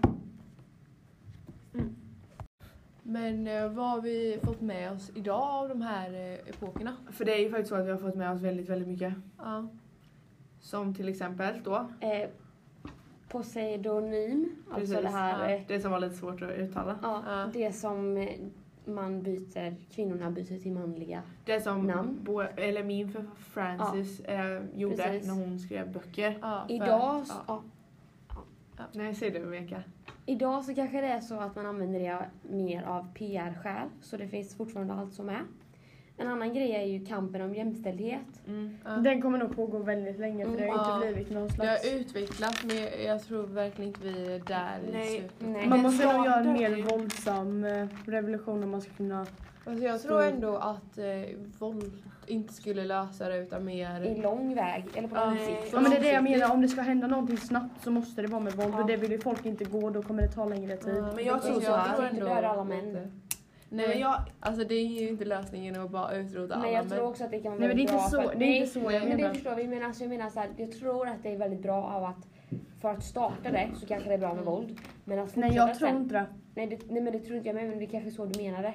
S4: Men eh, vad har vi fått med oss idag av de här eh, epokerna?
S3: För det är ju faktiskt så att vi har fått med oss väldigt, väldigt mycket.
S4: Ja.
S3: Som till exempel då.
S2: Eh, Poseidonym, alltså
S3: Precis.
S2: det här...
S4: Ja.
S2: Eh,
S3: Det som var lite svårt att uttala.
S2: ja,
S4: Ja.
S2: det som eh, man byter, kvinnorna byter till manliga.
S3: Det som
S2: Namn.
S3: bo, eller min för Francis eh, gjorde
S2: Precis.
S3: när hon skrev böcker.
S4: Ja, för-
S2: Idag,
S4: ja.
S2: ja.
S3: Nej, säg du Meka.
S2: Idag så kanske det är så att man använder det mer av P R-skäl. Så det finns fortfarande allt som är. En annan grej är ju kampen om jämställdhet.
S3: Mm.
S4: Ja.
S1: Den kommer nog pågå väldigt länge för det har
S4: Ja.
S1: inte blivit någon
S4: Det
S1: slags...
S4: har utvecklats men jag, jag tror verkligen inte vi är där
S3: Nej.
S4: i slutet.
S2: Nej.
S1: Man måste nog göra en
S3: startar
S1: mer
S3: ju-
S1: våldsam eh, revolution om man ska kunna...
S4: Alltså jag tror ändå att eh, våld inte skulle lösa det utan mer...
S2: I lång väg. Eller på lång
S3: Nej.
S2: sikt.
S1: Ja men det är det jag
S4: långsiktigt.
S1: menar, om det ska hända någonting snabbt så måste det vara med våld
S2: Ja.
S1: och det vill ju folk inte gå, då kommer det ta längre tid.
S4: Ja,
S3: Men jag tror
S2: jag
S3: så här.
S2: tror inte det är alla män.
S4: inte.
S3: Nej, men
S4: Nej,
S3: jag,
S4: alltså det är ju inte lösningen att bara utrota alla
S2: Men jag
S4: män.
S2: tror också att det kan vara
S1: Nej men det är
S2: väldigt
S1: inte
S2: bra
S1: så,
S2: för-
S1: det är
S2: Nej,
S1: inte så jag
S2: men det
S1: menar.
S2: förstår vi. Men alltså jag menar så här, jag tror att det är väldigt bra av att för att starta det så kanske det är bra med våld. Men att
S1: Nej
S2: fortsätta
S1: jag tror
S2: sen-
S1: inte det.
S2: Nej, det, nej men det tror inte jag med, men det är kanske är så du menade.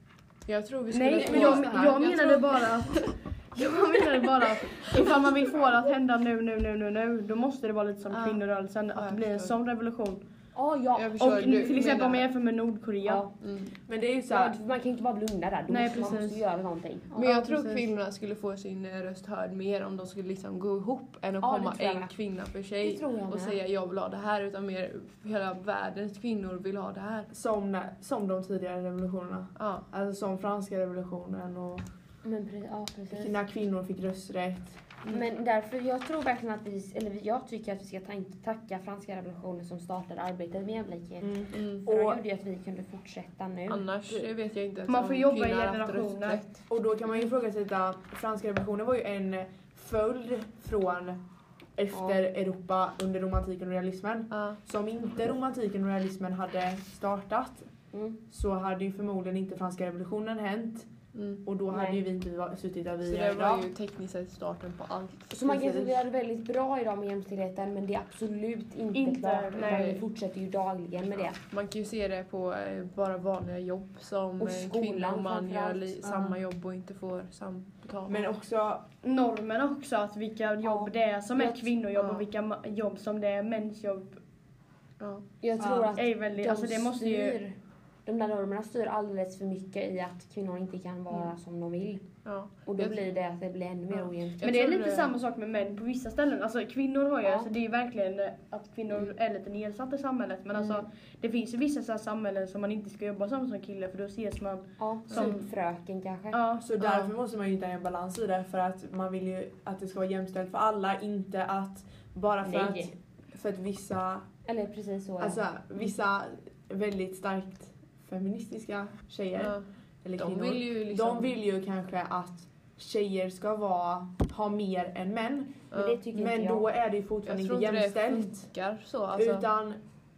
S4: Jag tror vi skulle
S1: Nej
S4: få
S1: men jag,
S4: så här.
S1: jag menade
S4: tror-
S1: bara att... Jag menade bara att ifall man vill få det att hända nu, nu, nu, nu, nu, då måste det vara lite som
S4: Ja.
S1: kvinnorörelsen,
S4: Ja,
S1: att det
S4: jag
S1: blir en
S4: förstår.
S1: sån revolution.
S2: Ja, ja.
S4: Jag förstår
S1: Och
S4: du
S1: till exempel om
S4: menar.
S1: jag jämför med Nordkorea.
S2: ja.
S4: Mm.
S3: men det är ju så
S2: Ja,
S3: här.
S2: man kan ju inte bara blunda där. Då
S1: Nej,
S2: måste, man
S1: precis.
S2: måste göra någonting.
S4: Men jag
S1: Ja,
S4: tror
S1: precis.
S4: kvinnorna skulle få sin eh, röst hörd mer om de skulle liksom gå ihop än att
S2: Ja, det
S4: komma
S2: tror jag
S4: en
S2: med.
S4: kvinna för
S2: Det
S4: sig
S2: tror jag
S4: och
S2: med.
S4: säga jag vill ha det här utan mer hela världens kvinnor vill ha det här.
S3: Som, när- som de tidigare revolutionerna.
S4: Ja.
S3: Alltså som franska revolutionen och
S2: Men pre- ja, precis.
S3: när kvinnor fick rösträtt.
S2: Men därför, jag tror verkligen att vi, eller jag tycker att vi ska ta- tacka franska revolutionen som startade arbetet med jämlikhet.
S3: Mm.
S4: Mm.
S2: För de
S3: Och-
S2: gjorde ju att vi kunde fortsätta nu.
S4: Annars vet jag inte ens
S1: Man
S4: om
S1: får jobba i
S4: kvinnor har haft
S1: generationer.
S4: rösträtt.
S3: Och då kan man ju ifrågasätta, franska revolutionen var ju en följd från efter Europa under romantiken och realismen.
S4: Ja.
S3: Så om inte romantiken och realismen hade startat
S2: Mm.
S3: så hade ju förmodligen inte franska revolutionen hänt.
S4: Mm.
S3: Och då hade
S2: Nej.
S3: ju vi inte va- suttit där
S4: Så
S3: vi är
S4: det var
S3: idag.
S4: ju tekniskt sett starten på allt.
S2: Så man kan säga att
S3: Precis.
S2: vi har det väldigt bra idag med jämställdheten, men det är absolut inte,
S1: Inte,
S2: klart. Utan
S1: nej.
S2: vi fortsätter ju dagligen med det.
S4: Man kan ju se det på eh, bara vanliga jobb som
S2: Och
S4: eh,
S2: skolan
S4: kvinna och man gör
S2: framförallt.
S4: li-
S3: Ja.
S4: samma jobb och inte får samma betalning.
S3: Men också,
S1: Normerna också, att vilka jobb
S2: Ja.
S1: det är som är
S2: Jag-
S1: kvinnojobb
S4: ja.
S1: och vilka ma- jobb som det är mäns jobb.
S4: ja.
S2: Jag tror
S3: Ja.
S2: att
S1: Är väldigt,
S2: de
S1: alltså det måste ju...
S2: styr, de där normerna styr alldeles för mycket i att kvinnor inte kan vara
S4: Mm.
S2: som de vill.
S4: Ja.
S2: Och då
S4: Jag-
S2: blir det att det blir ännu mer
S4: Ja.
S2: ojämnt.
S4: Jag
S1: Men det är
S4: tror
S1: lite
S4: det-
S1: samma sak med män på vissa ställen. Alltså kvinnor har ju,
S2: Ja.
S1: alltså, det är ju verkligen eh, att kvinnor är lite nedsatta i samhället. Men
S2: Mm.
S1: alltså det finns ju vissa så här samhällen som man inte ska jobba som som kille för då ses man...
S2: Ja,
S1: Som-
S2: som fröken kanske.
S1: Ja,
S3: så därför måste man ju hitta en balans i det för att man vill ju att det ska vara jämställt för alla, inte att bara för
S2: Nej.
S3: att, för att vissa,
S2: Eller precis så. ja.
S3: alltså vissa väldigt starkt feministiska tjejer
S4: Ja.
S3: eller
S4: De
S3: kvinnor,
S4: vill ju liksom...
S3: de vill ju kanske att tjejer ska vara, ha mer än män.
S2: Men det tycker inte
S3: Men
S2: jag.
S3: då är det ju
S4: jag
S3: fortfarande
S4: tror
S3: inte
S4: inte det
S3: jämställt.
S4: funkar så. Alltså.
S3: Utan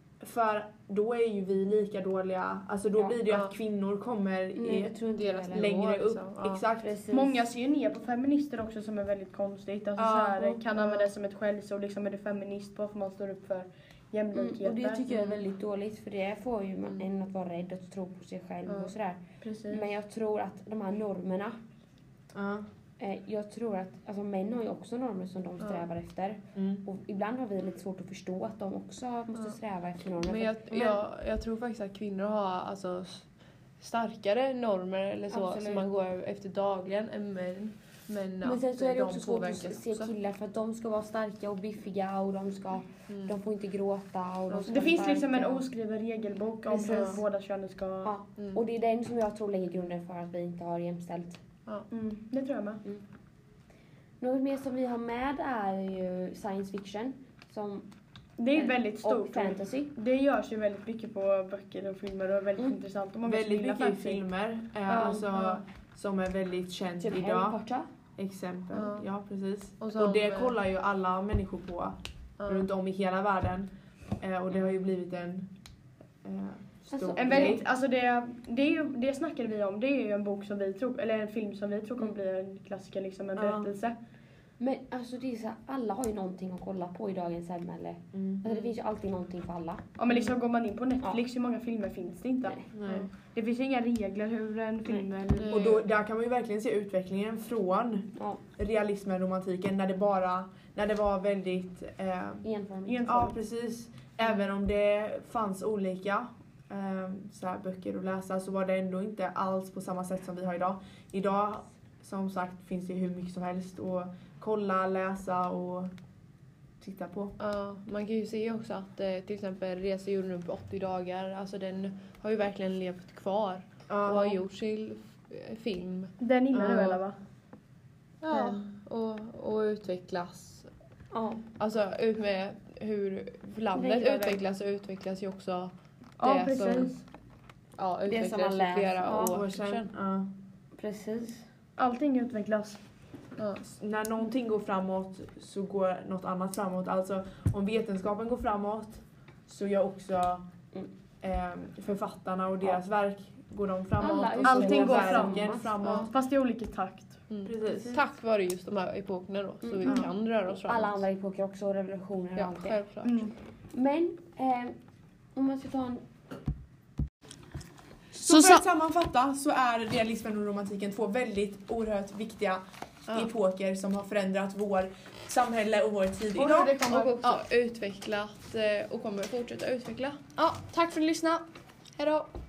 S3: för då är ju vi lika dåliga. Alltså då
S2: Ja.
S3: blir det ju
S4: Ja.
S3: att kvinnor kommer
S2: Mm,
S3: i
S2: jag tror inte
S4: deras
S2: det
S4: nivå.
S2: heller.
S3: längre upp.
S4: liksom. Ja.
S3: Exakt.
S2: Precis.
S1: många ser ju ner på feminister också som är väldigt konstigt. Alltså
S3: Ja.
S1: så här, kan
S4: Ja.
S1: använda det som ett skällsord, liksom är du feminist bara för att man står upp för
S2: Mm,
S1: jämlikhet.
S2: och det tycker jag är väldigt dåligt för det får ju man en att vara rädd och tro på sig själv
S4: Ja.
S2: och sådär.
S1: Precis.
S2: Men jag tror att de här normerna,
S3: Ja.
S2: eh, jag tror att alltså män har ju också normer som de
S4: Ja.
S2: strävar efter.
S3: Mm.
S2: Och ibland har vi lite svårt att förstå att de också måste
S4: Ja.
S2: sträva efter normer.
S4: Men
S2: För
S4: jag,
S2: att-
S4: jag, jag tror faktiskt att kvinnor har alltså, s- starkare normer eller så
S2: Absolut.
S4: som man går efter dagligen än män. Men,
S2: Men
S4: att
S2: sen så är det
S4: de
S2: också svårt att
S4: påverkas
S2: se
S4: också.
S2: killar för att de ska vara starka och biffiga och de ska,
S4: Mm.
S2: de får inte gråta och de ska
S1: Det
S2: vara
S1: finns liksom en
S2: starka.
S1: oskriven regelbok om
S2: Precis.
S1: hur båda könen ska...
S2: Ja,
S4: Mm.
S2: och det är den som jag tror lägger grunden för att vi inte har jämställt.
S1: Mm, det tror jag med.
S2: Något mer som vi har med är ju science fiction som,
S1: Det är väldigt
S2: och
S1: stort.
S2: fantasy.
S1: Det görs ju väldigt mycket på böcker och filmer och är väldigt
S2: Mm.
S1: intressant. Och många som
S3: Väldigt
S1: gillar
S3: mycket
S1: fantasy.
S3: filmer eh,
S1: Ja,
S3: alltså,
S1: ja.
S3: som är väldigt känt
S2: Typ Harry
S3: idag.
S2: Potter.
S3: Exempel.
S4: Ja.
S3: Ja, precis.
S4: Och
S3: Och,
S4: som,
S3: det
S4: eh,
S3: kollar ju alla människor på
S4: Ja.
S3: runt om i hela världen. Eh, och det har ju blivit en eh, stor
S2: Alltså,
S1: En
S3: grej.
S1: väldigt, alltså det, det, är ju, det snackade vi om, det är ju en bok som vi tror, eller en film som vi tror kommer bli en klassiker, liksom en
S3: Ja.
S1: berättelse.
S2: Men alltså det är så här, alla har ju någonting att kolla på i dagens samhälle.
S3: Mm.
S2: Alltså det finns ju alltid någonting för alla.
S1: Ja men liksom går man in på Netflix, hur många filmer finns det inte?
S2: Nej.
S3: Nej.
S1: Det finns ju inga regler hur en film
S4: Nej.
S1: eller...
S3: Och då, där kan man ju verkligen se utvecklingen från
S2: Ja,
S3: realismen, romantiken, när det bara, när det var väldigt, eh,
S2: enformigt.
S1: En-
S3: ja precis, även om det fanns olika eh, så här, böcker att läsa så var det ändå inte alls på samma sätt som vi har idag. Idag, som sagt, finns det hur mycket som helst att kolla, läsa och titta på.
S4: Ja, man kan ju se också att eh, till exempel Resa jorden runt på åttio dagar, alltså den har ju verkligen levt kvar
S3: Ja.
S4: och har gjort till eh, film.
S1: Den gillar du
S4: Ja.
S1: eller va?
S4: Ja, och, och utvecklas.
S2: Ja.
S4: Alltså ut med hur landet
S1: Vidare.
S4: utvecklas och utvecklas ju också
S1: Ja,
S4: det
S1: precis.
S4: som ja,
S2: Det som
S4: utvecklades
S2: man
S4: för
S2: läser.
S4: flera
S2: Ja,
S4: år,
S3: År
S4: sedan.
S3: sedan. Ja.
S2: Precis.
S1: Allting utvecklas.
S4: Ja.
S3: När någonting går framåt så går något annat framåt. Alltså om vetenskapen går framåt så gör också
S2: Mm.
S3: eh, författarna och deras verk går de framåt.
S2: Alla
S3: och så
S1: Allting går
S3: världen
S1: framåt.
S3: framåt.
S1: Fast i olika takt.
S4: Mm.
S3: Precis.
S4: Tack vare just de här epokerna då, så vi
S3: Mm.
S4: kan röra oss framåt.
S2: Alla andra epoker också, och revolutioner och
S4: Ja,
S2: allt det.
S4: självklart.
S1: Mm.
S2: Men eh, om man ska ta en...
S3: Så för att sammanfatta så är realismen och romantiken två väldigt oerhört viktiga
S4: Ja.
S3: epoker som har förändrat vår samhälle och vår tid
S4: Och
S3: idag.
S4: hur det kommer och ja, utvecklat eh, och kommer fortsätta utveckla. Ja, tack för att ni lyssnade. Hej då!